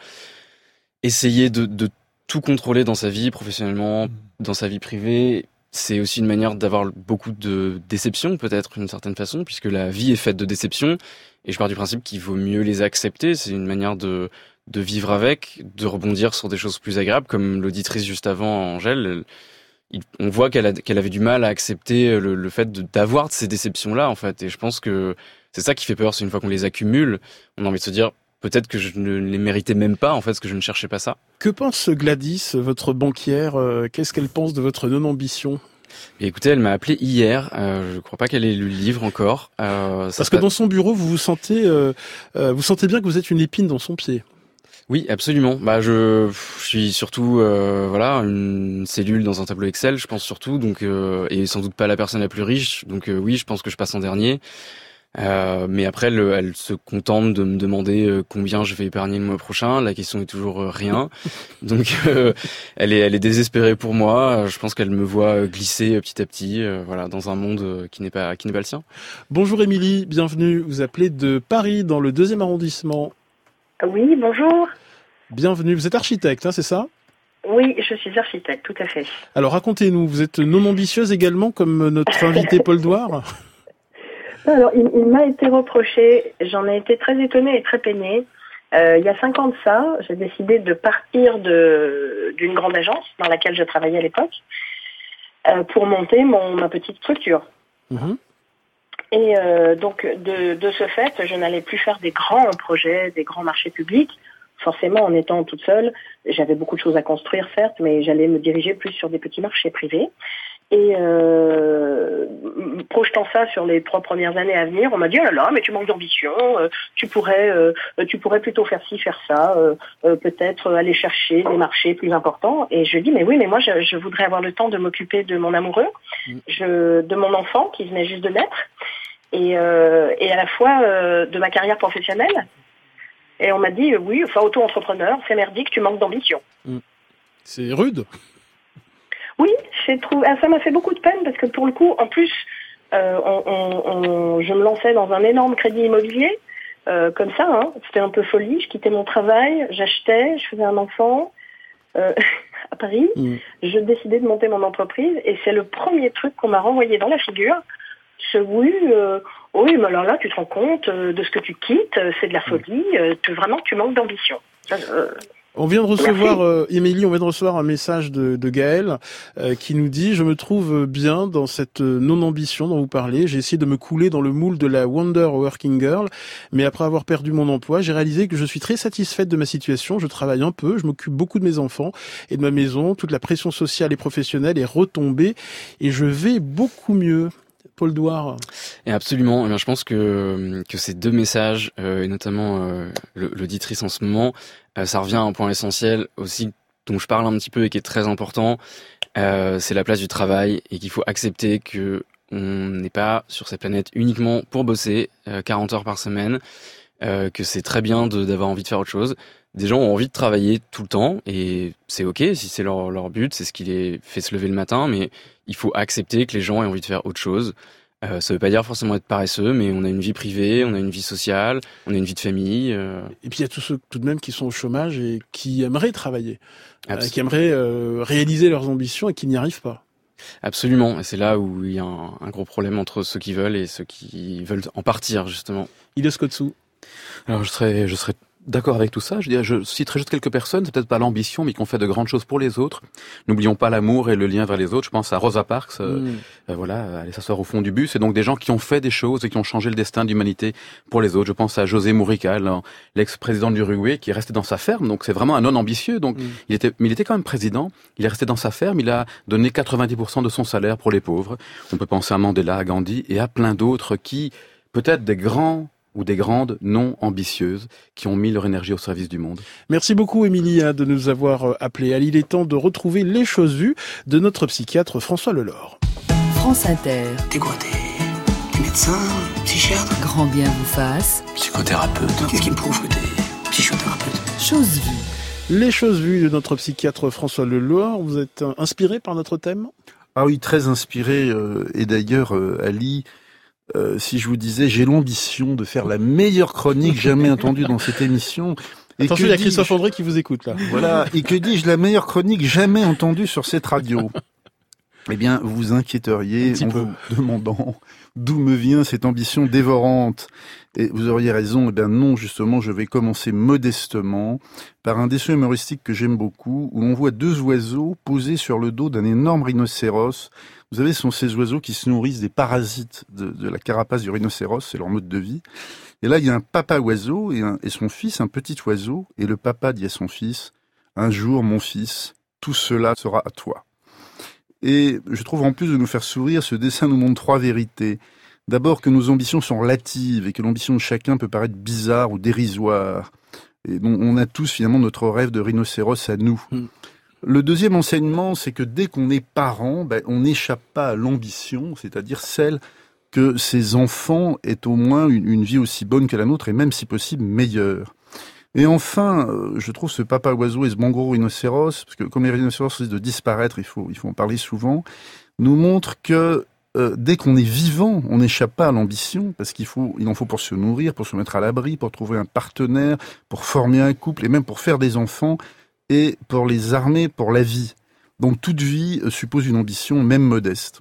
essayer de, de tout contrôler dans sa vie, professionnellement, dans sa vie privée, c'est aussi une manière d'avoir beaucoup de déceptions, peut-être, d'une certaine façon, puisque la vie est faite de déceptions, et je pars du principe qu'il vaut mieux les accepter, c'est une manière de, de vivre avec, de rebondir sur des choses plus agréables, comme l'auditrice juste avant, Angèle, il, on voit qu'elle, a, qu'elle avait du mal à accepter le, le fait de, d'avoir ces déceptions-là, en fait. Et je pense que c'est ça qui fait peur, c'est une fois qu'on les accumule, on a envie de se dire, peut-être que je ne les méritais même pas, en fait, parce que je ne cherchais pas ça. Que pense Gladys, votre banquière? Qu'est-ce qu'elle pense de votre non-ambition? Et écoutez, elle m'a appelé hier. Euh, je crois pas qu'elle ait lu le livre encore. Euh, Parce que dans son bureau, vous vous sentez, euh, euh, vous sentez bien que vous êtes une épine dans son pied. Oui, absolument. Bah, je, je suis surtout, euh, voilà, une cellule dans un tableau Excel, je pense surtout. Donc, euh, et sans doute pas la personne la plus riche. Donc, euh, oui, je pense que je passe en dernier. Euh, mais après, elle, elle se contente de me demander combien je vais épargner le mois prochain. La question est toujours rien. Donc, euh, elle est, elle est désespérée pour moi. Je pense qu'elle me voit glisser petit à petit, euh, voilà, dans un monde qui n'est pas, qui n'est pas le sien. Bonjour Émilie, bienvenue. Vous appelez de Paris, dans le deuxième arrondissement. Oui, bonjour. Bienvenue. Vous êtes architecte, hein, c'est ça? Oui, je suis architecte, tout à fait. Alors, racontez-nous. Vous êtes non ambitieuse également, comme notre invité Paul Douar? Alors, il, il m'a été reproché, j'en ai été très étonnée et très peinée. Euh, il y a cinq ans de ça, j'ai décidé de partir de, d'une grande agence dans laquelle je travaillais à l'époque euh, pour monter mon, ma petite structure. Mmh. Et euh, donc, de, de ce fait, je n'allais plus faire des grands projets, des grands marchés publics. Forcément, en étant toute seule, j'avais beaucoup de choses à construire, certes, mais j'allais me diriger plus sur des petits marchés privés. Et euh, projetant ça sur les trois premières années à venir, on m'a dit oh là là, mais tu manques d'ambition, euh, tu pourrais, euh, tu pourrais plutôt faire ci, faire ça, euh, euh, peut-être aller chercher des marchés plus importants. Et je dis mais oui, mais moi je, je voudrais avoir le temps de m'occuper de mon amoureux, je, de mon enfant qui venait juste de naître, et, euh, et à la fois euh, de ma carrière professionnelle. Et on m'a dit euh, oui, enfin auto-entrepreneur, c'est merdique, tu manques d'ambition. C'est rude. Oui, j'ai trouvé, ça m'a fait beaucoup de peine parce que pour le coup, en plus, euh, on, on, on, je me lançais dans un énorme crédit immobilier, euh, comme ça, hein, c'était un peu folie. Je quittais mon travail, j'achetais, je faisais un enfant euh, à Paris, mmh. Je décidais de monter mon entreprise et c'est le premier truc qu'on m'a renvoyé dans la figure. Ce oui, euh, oui, mais alors là, tu te rends compte euh, de ce que tu quittes, c'est de la folie, euh, tu, vraiment, tu manques d'ambition. Euh, On vient de recevoir, euh, Émilie, on vient de recevoir un message de, de Gaël euh, qui nous dit « Je me trouve bien dans cette non-ambition dont vous parlez. J'ai essayé de me couler dans le moule de la Wonder Working Girl, mais après avoir perdu mon emploi, j'ai réalisé que je suis très satisfaite de ma situation. Je travaille un peu, je m'occupe beaucoup de mes enfants et de ma maison. Toute la pression sociale et professionnelle est retombée et je vais beaucoup mieux. » Paul Douar. Et absolument. Eh bien, je pense que que ces deux messages, euh, et notamment euh, l'auditrice en ce moment, euh, ça revient à un point essentiel aussi dont je parle un petit peu et qui est très important. Euh, c'est la place du travail et qu'il faut accepter que on n'est pas sur cette planète uniquement pour bosser euh, quarante heures par semaine, euh, que c'est très bien de, d'avoir envie de faire autre chose. Des gens ont envie de travailler tout le temps et c'est ok si c'est leur, leur but, c'est ce qui les fait se lever le matin, mais il faut accepter que les gens aient envie de faire autre chose. Euh, ça veut pas dire forcément être paresseux, mais on a une vie privée, on a une vie sociale, on a une vie de famille. Euh... Et puis il y a tous ceux tout de même qui sont au chômage et qui aimeraient travailler, euh, qui aimeraient euh, réaliser leurs ambitions et qui n'y arrivent pas. Absolument, et c'est là où il y a un, un gros problème entre ceux qui veulent et ceux qui veulent en partir justement. Ilios Kotsou. Alors je serais, je serais d'accord avec tout ça. Je, dirais, je citerai juste quelques personnes, c'est peut-être pas l'ambition, mais qui ont fait de grandes choses pour les autres. N'oublions pas l'amour et le lien vers les autres. Je pense à Rosa Parks, euh, mmh. euh, voilà, aller s'asseoir au fond du bus. Et donc des gens qui ont fait des choses et qui ont changé le destin de l'humanité pour les autres. Je pense à José Mujica, l'ex-président de l'Uruguay, qui est resté dans sa ferme. Donc c'est vraiment un homme ambitieux. Donc mmh. il était, mais il était quand même président. Il est resté dans sa ferme. Il a donné quatre-vingt-dix pour cent de son salaire pour les pauvres. On peut penser à Mandela, à Gandhi et à plein d'autres qui, peut-être des grands ou des grandes non ambitieuses qui ont mis leur énergie au service du monde. Merci beaucoup Émilie de nous avoir appelé. Allez, il est temps de retrouver les choses vues de notre psychiatre François Lelore. France Inter. T'es quoi, t'es, t'es médecin, psychiatre? Grand bien vous fasse. Psychothérapeute. Qu'est-ce qui me prouve que t'es psychothérapeute? Choses vues. Les choses vues de notre psychiatre François Lelore. Vous êtes inspiré par notre thème? Ah oui, très inspiré. Euh, et d'ailleurs, euh, Ali... Euh, si je vous disais, j'ai l'ambition de faire la meilleure chronique jamais entendue dans cette émission. Et attention, il y a Christophe André qui vous écoute là. Voilà. Et que dis-je, la meilleure chronique jamais entendue sur cette radio. Eh bien, vous vous inquiéteriez en peu. vous demandant d'où me vient cette ambition dévorante. Et vous auriez raison, eh bien non, justement, je vais commencer modestement par un dessin humoristique que j'aime beaucoup, où l'on voit deux oiseaux posés sur le dos d'un énorme rhinocéros. Vous savez, ce sont ces oiseaux qui se nourrissent des parasites de, de la carapace du rhinocéros, c'est leur mode de vie. Et là, il y a un papa oiseau et, un, et son fils, un petit oiseau, et le papa dit à son fils, « Un jour, mon fils, tout cela sera à toi. » Et je trouve en plus de nous faire sourire, ce dessin nous montre trois vérités. D'abord que nos ambitions sont relatives et que l'ambition de chacun peut paraître bizarre ou dérisoire. Et bon, on a tous finalement notre rêve de rhinocéros à nous. Mm. Le deuxième enseignement, c'est que dès qu'on est parent, ben, on n'échappe pas à l'ambition, c'est-à-dire celle que ses enfants aient au moins une, une vie aussi bonne que la nôtre et même si possible meilleure. Et enfin, je trouve ce papa oiseau et ce bon gros rhinocéros, parce que comme les rhinocéros risquent de disparaître, il faut, il faut en parler souvent, nous montre que euh, dès qu'on est vivant, on n'échappe pas à l'ambition, parce qu'il faut, il en faut pour se nourrir, pour se mettre à l'abri, pour trouver un partenaire, pour former un couple et même pour faire des enfants et pour les armer pour la vie. Donc toute vie suppose une ambition, même modeste.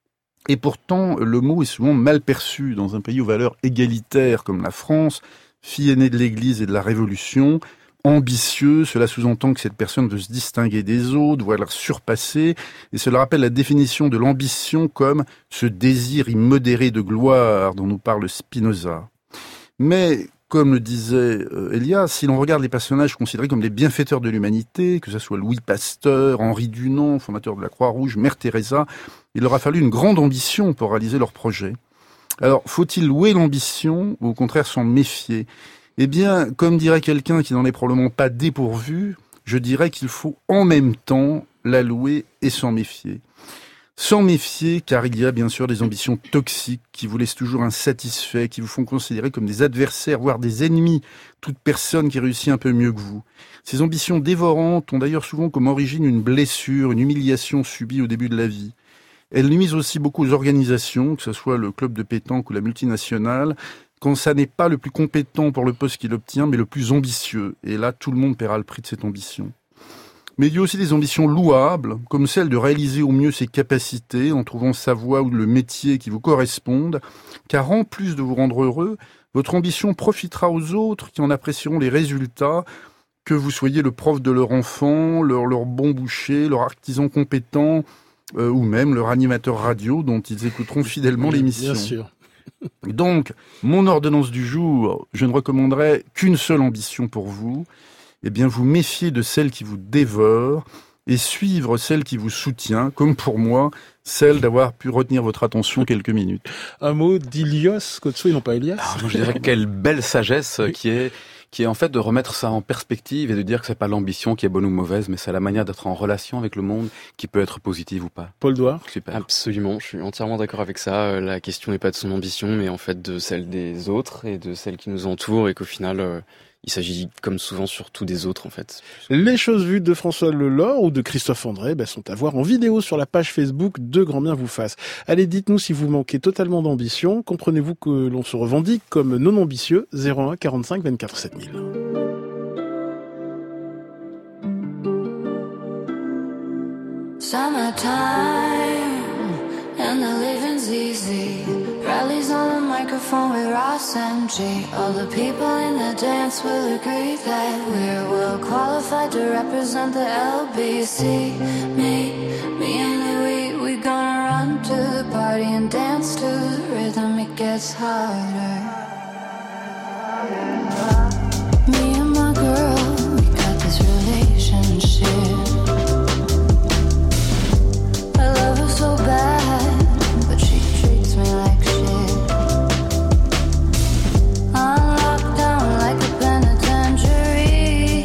Et pourtant, le mot est souvent mal perçu dans un pays aux valeurs égalitaires comme la France, fille aînée de l'Église et de la Révolution, ambitieux, cela sous-entend que cette personne veut se distinguer des autres, voire leur surpasser, et cela rappelle la définition de l'ambition comme ce désir immodéré de gloire dont nous parle Spinoza. Mais, comme le disait euh, Elias, si l'on regarde les personnages considérés comme les bienfaiteurs de l'humanité, que ce soit Louis Pasteur, Henri Dunant, fondateur de la Croix-Rouge, Mère Teresa, il leur a fallu une grande ambition pour réaliser leur projet. Alors, faut-il louer l'ambition ou au contraire s'en méfier ? Eh bien, comme dirait quelqu'un qui n'en est probablement pas dépourvu, je dirais qu'il faut en même temps la louer et s'en méfier. S'en méfier, car il y a bien sûr des ambitions toxiques qui vous laissent toujours insatisfaits, qui vous font considérer comme des adversaires, voire des ennemis, toute personne qui réussit un peu mieux que vous. Ces ambitions dévorantes ont d'ailleurs souvent comme origine une blessure, une humiliation subie au début de la vie. Elles nuisent aussi beaucoup aux organisations, que ce soit le club de pétanque ou la multinationale, quand ça n'est pas le plus compétent pour le poste qu'il obtient, mais le plus ambitieux. Et là, tout le monde paiera le prix de cette ambition. Mais il y a aussi des ambitions louables, comme celle de réaliser au mieux ses capacités en trouvant sa voie ou le métier qui vous correspondent, car en plus de vous rendre heureux, votre ambition profitera aux autres qui en apprécieront les résultats, que vous soyez le prof de leur enfant, leur, leur bon boucher, leur artisan compétent, Euh, ou même leur animateur radio dont ils écouteront fidèlement oui, l'émission. Bien sûr. Donc, mon ordonnance du jour, je ne recommanderais qu'une seule ambition pour vous, eh bien vous méfier de celle qui vous dévore et suivre celle qui vous soutient, comme pour moi, celle d'avoir pu retenir votre attention quelques minutes. Un mot d'Ilios Kotso, et non pas Elias. Alors, moi, je dirais quelle belle sagesse oui. qui est... qui est en fait de remettre ça en perspective et de dire que c'est pas l'ambition qui est bonne ou mauvaise, mais c'est la manière d'être en relation avec le monde qui peut être positive ou pas. Paul Douard. Super. Absolument, je suis entièrement d'accord avec ça. La question n'est pas de son ambition, mais en fait de celle des autres et de celle qui nous entoure, et qu'au final, euh, il s'agit comme souvent surtout des autres en fait. Les choses vues de François Lelore ou de Christophe André bah, sont à voir en vidéo sur la page Facebook de Grand Bien vous fasse. Allez, dites-nous si vous manquez totalement d'ambition. Comprenez-vous que l'on se revendique comme non ambitieux? zéro un quarante-cinq vingt-quatre sept mille. Summertime and the living's easy. Rallies on the microphone with Ross and G. All the people in the dance will agree that we're well qualified to represent the L B C. Me, me and Louis, we gonna run to the party and dance to the rhythm. It gets harder. Me and my girl, we got this relationship. I love her so bad, but she treats me like shit. I'm locked down like a penitentiary.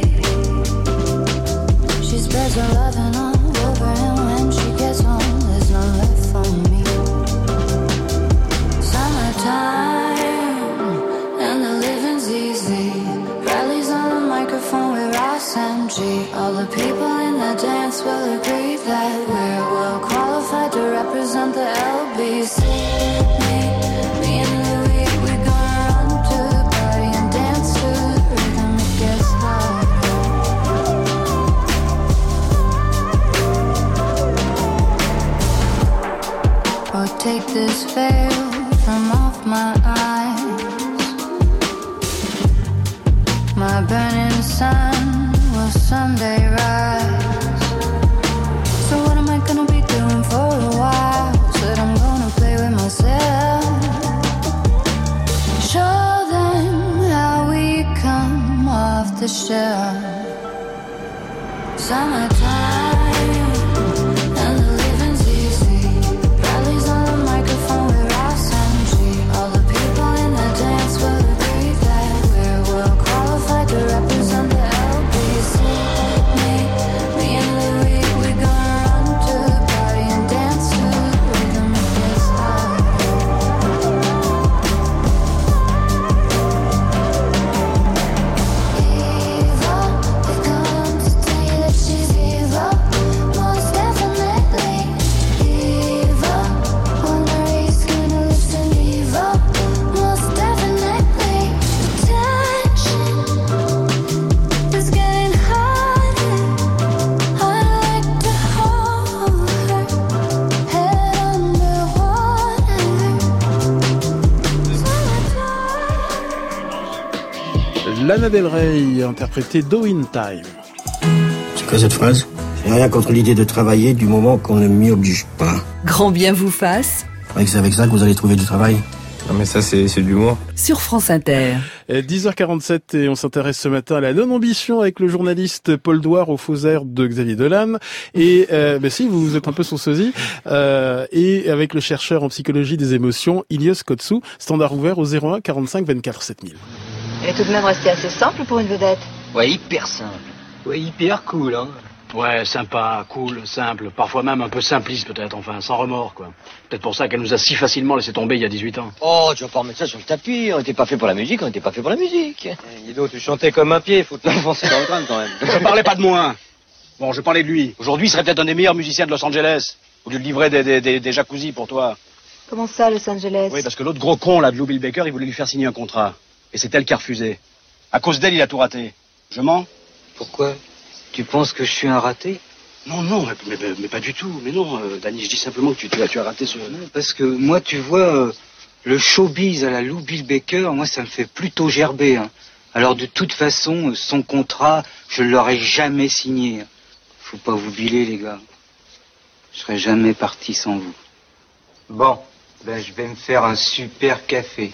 She spreads her loving all over, and when she gets home, there's none left for me. Summertime, and the living's easy. my burning sun will someday rise. So what am I gonna be doing for a while? Said I'm gonna play with myself. Show them how we come off the shelf. Summertime. Lana Del Rey, interprétée Doin' Time. C'est quoi cette phrase? J'ai rien contre l'idée de travailler du moment qu'on ne m'y oblige pas. Grand bien vous fasse. Vous croyez que c'est avec ça que vous allez trouver du travail? Non mais ça c'est, c'est de l'humour. Sur France Inter. dix heures quarante-sept et on s'intéresse ce matin à la non-ambition avec le journaliste Paul Douar aux faux airs de Xavier Dolan. Et euh, ben si, vous êtes un peu son sosie. Euh, et avec le chercheur en psychologie des émotions, Ilios Kotsou, standard ouvert au zéro un quarante-cinq vingt-quatre sept mille. Elle est tout de même restée assez simple pour une vedette. Ouais, hyper simple. Ouais, hyper cool, hein. Ouais, sympa, cool, simple, parfois même un peu simpliste peut-être, enfin, sans remords, quoi. Peut-être pour ça qu'elle nous a si facilement laissé tomber il y a dix-huit ans. Oh, tu vas pas remettre ça sur le tapis, on n'était pas fait pour la musique, on n'était pas fait pour la musique. Eh, dis donc, tu chantais comme un pied, faut te l'enfoncer dans le crâne quand même. Je parlais pas de moi. Bon, je parlais de lui. Aujourd'hui, il serait peut-être un des meilleurs musiciens de Los Angeles. Au lieu de livrer des, des, des, des jacuzzi pour toi. Comment ça, Los Angeles? Oui, parce que l'autre gros con, là, de Lou Bill Baker, il voulait lui faire signer un contrat. Et c'est elle qui a refusé. À cause d'elle, il a tout raté. Je mens? Pourquoi? Tu penses que je suis un raté? Non, non, mais, mais, mais pas du tout. Mais non, euh, Danny, je dis simplement que tu, tu, as, tu as raté ce... Non, parce que moi, tu vois, euh, le showbiz à la Lou Bill Baker, moi, ça me fait plutôt gerber. Hein. Alors, de toute façon, son contrat, je l'aurais jamais signé. Faut pas vous biler, les gars. Je serais jamais parti sans vous. Bon, ben, je vais me faire un super café.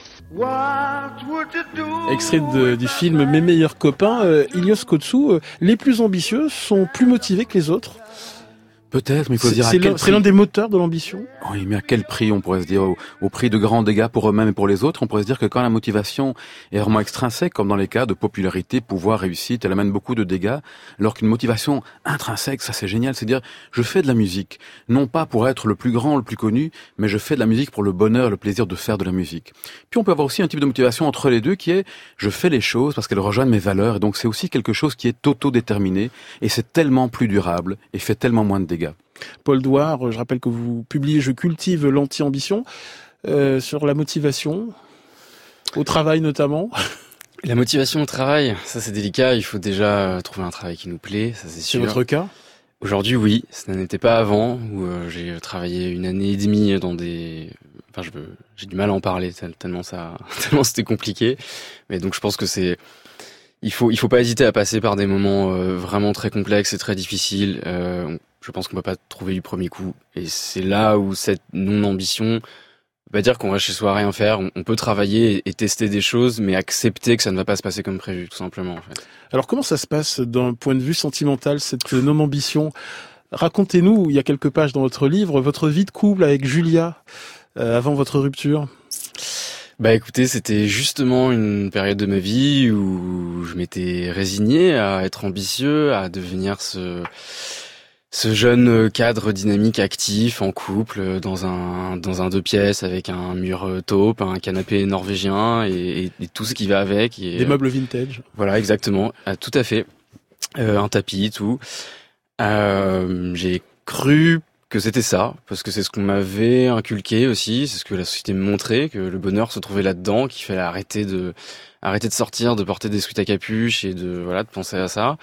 Extrait de, du film Mes meilleurs copains, euh, Ilios Kotsou, euh, les plus ambitieux sont plus motivés que les autres. Peut-être, mais il faut c'est, se dire à c'est, quel l'un, prix. c'est l'un des moteurs de l'ambition. Oui, mais à quel prix on pourrait se dire au, au prix de grands dégâts pour eux-mêmes et pour les autres, on pourrait se dire que quand la motivation est vraiment extrinsèque, comme dans les cas de popularité, pouvoir, réussite, elle amène beaucoup de dégâts, alors qu'une motivation intrinsèque, ça c'est génial, c'est dire je fais de la musique, non pas pour être le plus grand, le plus connu, mais je fais de la musique pour le bonheur, le plaisir de faire de la musique. Puis on peut avoir aussi un type de motivation entre les deux qui est je fais les choses parce qu'elles rejoignent mes valeurs, et donc c'est aussi quelque chose qui est auto-déterminé, et c'est tellement plus durable et fait tellement moins de dégâts. Paul Douar, je rappelle que vous publiez « Je cultive l'anti-ambition euh, » sur la motivation, au travail notamment. La motivation au travail, ça c'est délicat, il faut déjà trouver un travail qui nous plaît, ça c'est sûr. C'est votre cas ? Aujourd'hui oui, ça n'était pas avant, où euh, j'ai travaillé une année et demie dans des... Enfin je veux... j'ai du mal à en parler, tellement, ça... tellement c'était compliqué. Mais donc je pense que c'est... Il faut, il faut pas hésiter à passer par des moments euh, vraiment très complexes et très difficiles. Euh, je pense qu'on peut pas trouver du premier coup. Et c'est là où cette non-ambition veut pas dire qu'on reste chez soi à rien faire. On, on peut travailler et, et tester des choses, mais accepter que ça ne va pas se passer comme prévu, tout simplement. En fait. Alors comment ça se passe d'un point de vue sentimental, cette non-ambition ? Racontez-nous, il y a quelques pages dans votre livre, votre vie de couple avec Julia, euh, avant votre rupture. Bah écoutez, c'était justement une période de ma vie où je m'étais résigné à être ambitieux, à devenir ce ce jeune cadre dynamique, actif, en couple, dans un dans un deux pièces avec un mur taupe, un canapé norvégien et, et, et tout ce qui va avec. Et, des meubles vintage. Voilà, exactement, ah, tout à fait. Euh, un tapis, tout. Euh, j'ai cru que c'était ça, parce que c'est ce qu'on m'avait inculqué aussi, c'est ce que la société me montrait, que le bonheur se trouvait là-dedans, qu'il fallait arrêter de arrêter de sortir, de porter des sweats à capuche et de voilà de penser à ça.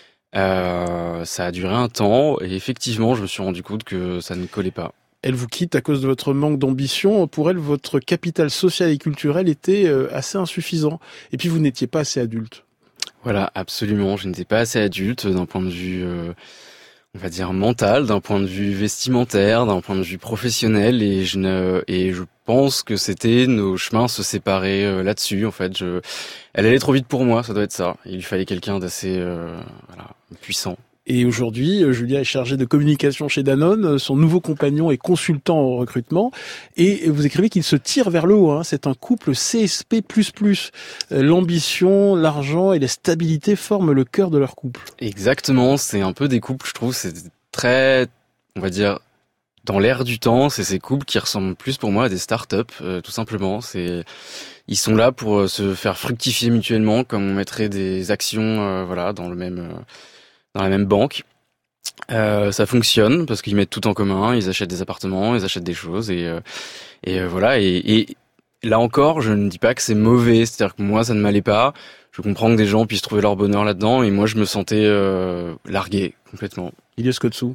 Euh, ça a duré un temps et effectivement, je me suis rendu compte que ça ne collait pas. Elle vous quitte à cause de votre manque d'ambition. Pour elle, votre capital social et culturel était assez insuffisant. Et puis vous n'étiez pas assez adulte. Voilà, absolument. Je n'étais pas assez adulte d'un point de vue, euh, on va dire mental, d'un point de vue vestimentaire, d'un point de vue professionnel, et je ne, et je pense que c'était nos chemins se séparaient euh, là-dessus. En fait, je, elle allait trop vite pour moi, ça doit être ça. Il lui fallait quelqu'un d'assez, euh, voilà, puissant. Et aujourd'hui, Julia est chargée de communication chez Danone. Son nouveau compagnon est consultant au recrutement. Et vous écrivez qu'il se tire vers le haut. Hein. C'est un couple C S P plus plus. L'ambition, l'argent et la stabilité forment le cœur de leur couple. Exactement. C'est un peu des couples, je trouve, c'est très, on va dire, dans l'air du temps. C'est ces couples qui ressemblent plus pour moi à des start-up, euh, tout simplement. C'est, ils sont là pour se faire fructifier mutuellement, comme on mettrait des actions, euh, voilà, dans le même... Euh, dans la même banque. Euh, ça fonctionne parce qu'ils mettent tout en commun, ils achètent des appartements, ils achètent des choses et euh, et euh, voilà et, et là encore, je ne dis pas que c'est mauvais, c'est-à-dire que moi ça ne m'allait pas. Je comprends que des gens puissent trouver leur bonheur là-dedans et moi je me sentais euh, largué complètement. Ilias Kotsou.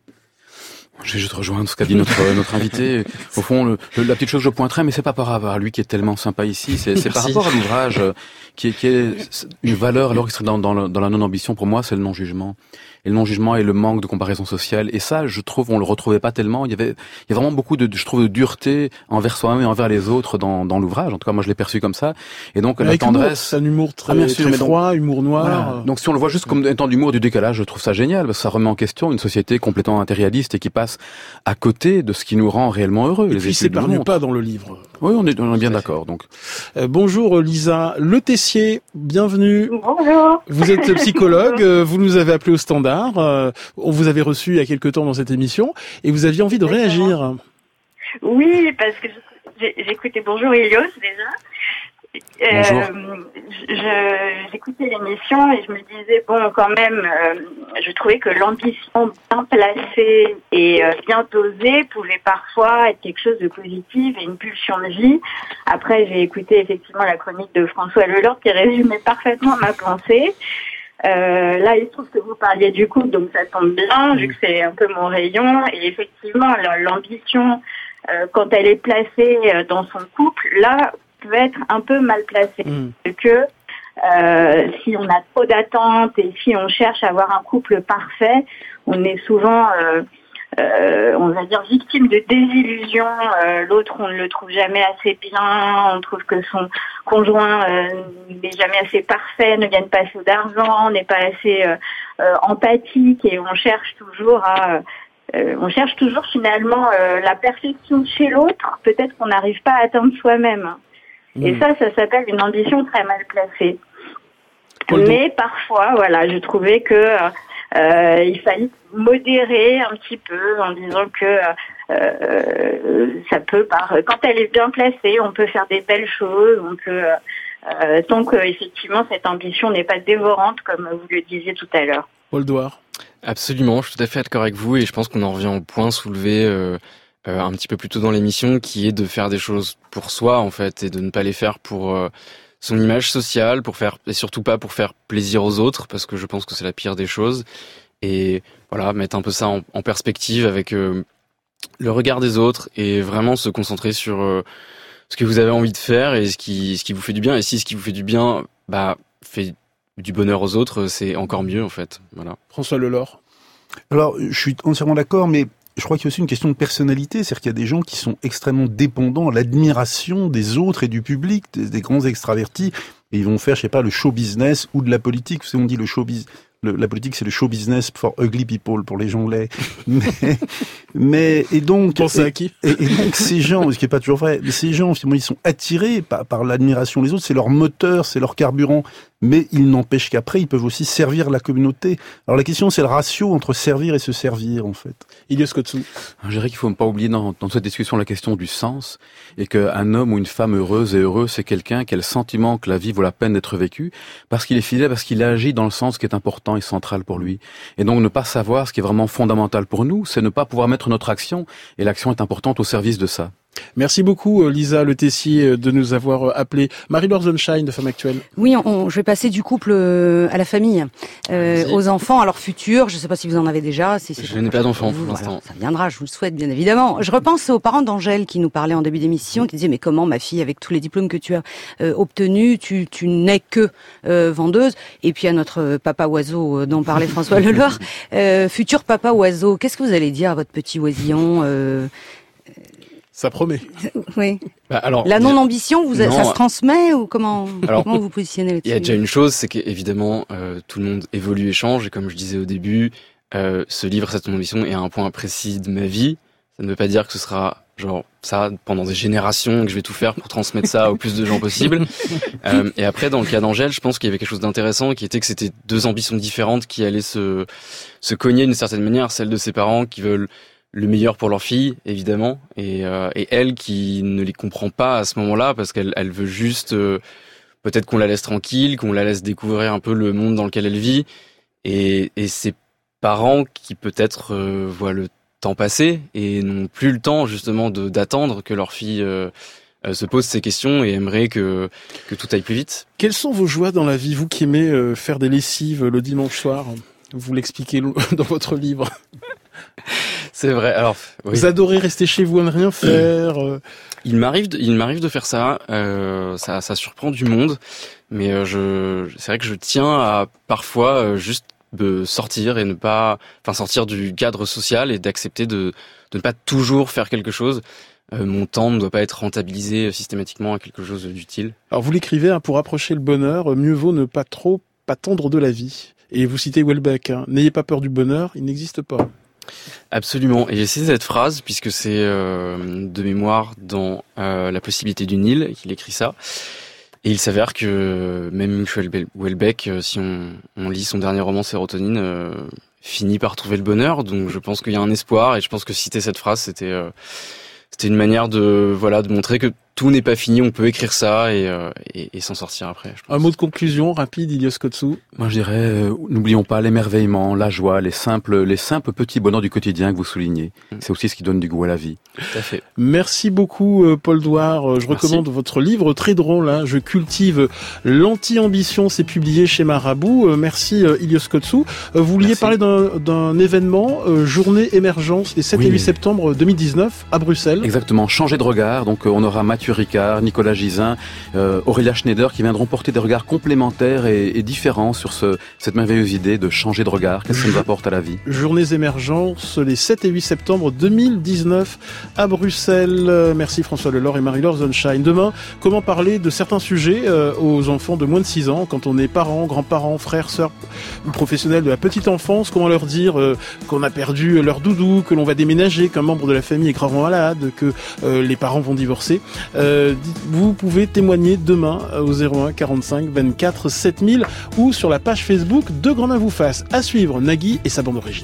Je vais juste rejoindre ce qu'a dit notre notre invité. Au fond, le, le, la petite chose que je pointerais, mais c'est pas par rapport à lui qui est tellement sympa ici, c'est, c'est par rapport à l'ouvrage qui est, qui est une valeur alors qu'il serait dans, dans, le, dans la non-ambition. Pour moi, c'est le non-jugement. Et le non-jugement et le manque de comparaison sociale. Et ça, je trouve, on le retrouvait pas tellement. Il y avait, il y a vraiment beaucoup de, je trouve, de dureté envers soi-même et envers les autres dans, dans l'ouvrage. En tout cas, moi, je l'ai perçu comme ça. Et donc, avec la tendresse. C'est un humour très, ah, bien sûr, très froid, donc, humour noir. Voilà. Donc, si on le voit juste comme étant d'humour du décalage, je trouve ça génial parce que ça remet en question une société complètement impérialiste et qui passe à côté de ce qui nous rend réellement heureux. Et les puis, il s'épargne pas dans le livre. Oui, on est, on est bien d'accord. Donc, euh, bonjour Lisa Le Tessier, bienvenue. Bonjour. Vous êtes psychologue, vous nous avez appelé au standard. Euh, on vous avait reçu il y a quelque temps dans cette émission et vous aviez envie de réagir. Oui, parce que j'écoutais bonjour Ilios déjà. Bonjour. Euh, je, j'écoutais l'émission et je me disais bon quand même euh, je trouvais que l'ambition bien placée et euh, bien dosée pouvait parfois être quelque chose de positif et une pulsion de vie. Après j'ai écouté effectivement la chronique de François Lelord qui résumait parfaitement ma pensée. Euh, là, il se trouve que vous parliez du couple, donc ça tombe bien, vu que c'est un peu mon rayon. Et effectivement, l'ambition, euh, quand elle est placée dans son couple, là, peut être un peu mal placée. Mmh. Parce que euh, si on a trop d'attentes et si on cherche à avoir un couple parfait, on est souvent, euh, euh, on va dire, victime de désillusion. Euh, l'autre, on ne le trouve jamais assez bien, on trouve que son conjoint euh, n'est jamais assez parfait, ne gagne pas assez d'argent, n'est pas assez euh, euh, empathique et on cherche toujours à... Euh, on cherche toujours finalement euh, la perfection chez l'autre, peut-être qu'on n'arrive pas à atteindre soi-même. Mmh. Et ça, ça s'appelle une ambition très mal placée. Mais parfois, voilà, je trouvais que euh, il fallait modérer un petit peu en disant que euh, ça peut, par quand elle est bien placée, on peut faire des belles choses, on peut euh, tant que effectivement cette ambition n'est pas dévorante, comme vous le disiez tout à l'heure. Paul Douard. Absolument, je suis tout à fait d'accord avec vous et je pense qu'on en revient au point soulevé euh, euh, un petit peu plus tôt dans l'émission, qui est de faire des choses pour soi en fait et de ne pas les faire pour euh, son image sociale, pour faire et surtout pas pour faire plaisir aux autres, parce que je pense que c'est la pire des choses. Et voilà, mettre un peu ça en, en perspective avec euh, le regard des autres et vraiment se concentrer sur euh, ce que vous avez envie de faire et ce qui ce qui vous fait du bien. Et si ce qui vous fait du bien, bah fait du bonheur aux autres, c'est encore mieux en fait. Voilà. François Lelord. Alors, je suis entièrement d'accord, mais je crois qu'il y a aussi une question de personnalité, c'est-à-dire qu'il y a des gens qui sont extrêmement dépendants à l'admiration des autres et du public, des, des grands extravertis, et ils vont faire, je sais pas, le show business ou de la politique. Vous savez, on dit le show business. Le, la politique, c'est le show business for ugly people, pour les gens laids. mais, mais, et donc, pensez à qui? et, et donc, ces gens, ce qui est pas toujours vrai, mais ces gens, finalement, ils sont attirés par, par l'admiration des autres, c'est leur moteur, c'est leur carburant. Mais il n'empêche qu'après, ils peuvent aussi servir la communauté. Alors la question, c'est le ratio entre servir et se servir, en fait. Ilias Kotsou. Je dirais qu'il faut ne pas oublier dans, dans cette discussion la question du sens, et qu'un homme ou une femme heureuse et heureux, c'est quelqu'un qui a le sentiment que la vie vaut la peine d'être vécue, parce qu'il est fidèle, parce qu'il agit dans le sens qui est important et central pour lui. Et donc ne pas savoir ce qui est vraiment fondamental pour nous, c'est ne pas pouvoir mettre notre action, et l'action est importante au service de ça. Merci beaucoup Lisa Le Tessier de nous avoir appelé. Marie-Laure Sunshine de Femme Actuelle. Oui, on, je vais passer du couple à la famille, euh, aux enfants, à leur futur. Je ne sais pas si vous en avez déjà. Si c'est je n'ai pas d'enfants pour l'instant. Voilà, ça viendra, je vous le souhaite bien évidemment. Je repense aux parents d'Angèle qui nous parlaient en début d'émission, qui disaient mais comment ma fille, avec tous les diplômes que tu as euh, obtenus, tu, tu n'es que euh, vendeuse. Et puis à notre papa oiseau dont parlait François Lelore, euh, futur papa oiseau, qu'est-ce que vous allez dire à votre petit oisillon euh, Ça promet. Oui. Bah alors, la non-ambition, vous, non, ça se transmet ou comment, alors, comment vous positionnez là-dessus? Il y a déjà une chose, c'est qu'évidemment, euh, tout le monde évolue et change. Et comme je disais au début, euh, ce livre, cette non-ambition, est un point précis de ma vie. Ça ne veut pas dire que ce sera genre ça pendant des générations et que je vais tout faire pour transmettre ça au plus de gens possible. Euh, et après, dans le cas d'Angèle, je pense qu'il y avait quelque chose d'intéressant qui était que c'était deux ambitions différentes qui allaient se, se cogner d'une certaine manière. Celle de ses parents qui veulent le meilleur pour leur fille, évidemment, et, euh, et elle qui ne les comprend pas à ce moment-là parce qu'elle elle veut juste euh, peut-être qu'on la laisse tranquille, qu'on la laisse découvrir un peu le monde dans lequel elle vit, et, et ses parents qui peut-être euh, voient le temps passer et n'ont plus le temps justement de d'attendre que leur fille euh, euh, se pose ces questions et aimerait que que tout aille plus vite. Quelles sont vos joies dans la vie, vous qui aimez euh, faire des lessives le dimanche soir? Vous l'expliquez dans votre livre. C'est vrai. Alors, oui. Vous adorez rester chez vous à ne rien faire. Euh... Il m'arrive, de, il m'arrive de faire ça. Euh, ça, ça surprend du monde, mais euh, je, c'est vrai que je tiens à parfois euh, juste de sortir et ne pas, enfin sortir du cadre social et d'accepter de, de ne pas toujours faire quelque chose. Euh, mon temps ne doit pas être rentabilisé systématiquement à quelque chose d'utile. Alors vous l'écrivez, hein, pour approcher le bonheur, mieux vaut ne pas trop attendre de la vie. Et vous citez Houellebecq, hein, n'ayez pas peur du bonheur, il n'existe pas. Absolument. Et j'ai cité cette phrase puisque c'est euh, de mémoire dans euh, La possibilité d'une île qu'il écrit ça. Et il s'avère que même Michel Houellebecq, si on, on lit son dernier roman Sérotonine, euh, finit par trouver le bonheur. Donc je pense qu'il y a un espoir et je pense que citer cette phrase, c'était euh, c'était une manière de voilà de montrer que tout n'est pas fini, on peut écrire ça et, euh, et, et s'en sortir après. Je pense. Un mot de conclusion rapide, Ilios Kotsou. Moi, je dirais, euh, n'oublions pas l'émerveillement, la joie, les simples, les simples petits bonheurs du quotidien que vous soulignez. Mmh. C'est aussi ce qui donne du goût à la vie. Tout à fait. Merci beaucoup, euh, Paul Douar. Je Merci. recommande votre livre très drôle. Hein. Je cultive l'anti-ambition. C'est publié chez Marabout. Euh, merci, euh, Ilios Kotsou. Euh, vous vouliez Merci. parler d'un, d'un événement, euh, Journée Émergence, les sept oui. et huit septembre deux mille dix-neuf à Bruxelles. Exactement. Changer de regard. Donc, euh, on aura Mathieu Ricard, Nicolas Gisin, euh, Aurélia Schneider qui viendront porter des regards complémentaires et, et différents sur ce, cette merveilleuse idée de changer de regard. Qu'est-ce que ça nous apporte à la vie? Journées émergence les sept et huit septembre deux mille dix-neuf à Bruxelles. Merci François Lelore et Marie-Laure Sunshine. Demain, comment parler de certains sujets euh, aux enfants de moins de six ans quand on est parents, grands-parents, frères, sœurs ou professionnels de la petite enfance? Comment leur dire euh, qu'on a perdu leur doudou, que l'on va déménager, qu'un membre de la famille est gravement malade, que euh, les parents vont divorcer? Euh, vous pouvez témoigner demain au zéro un quarante-cinq vingt-quatre sept mille ou sur la page Facebook de Grand Main vous fasse. À suivre, Nagui et sa bande originale.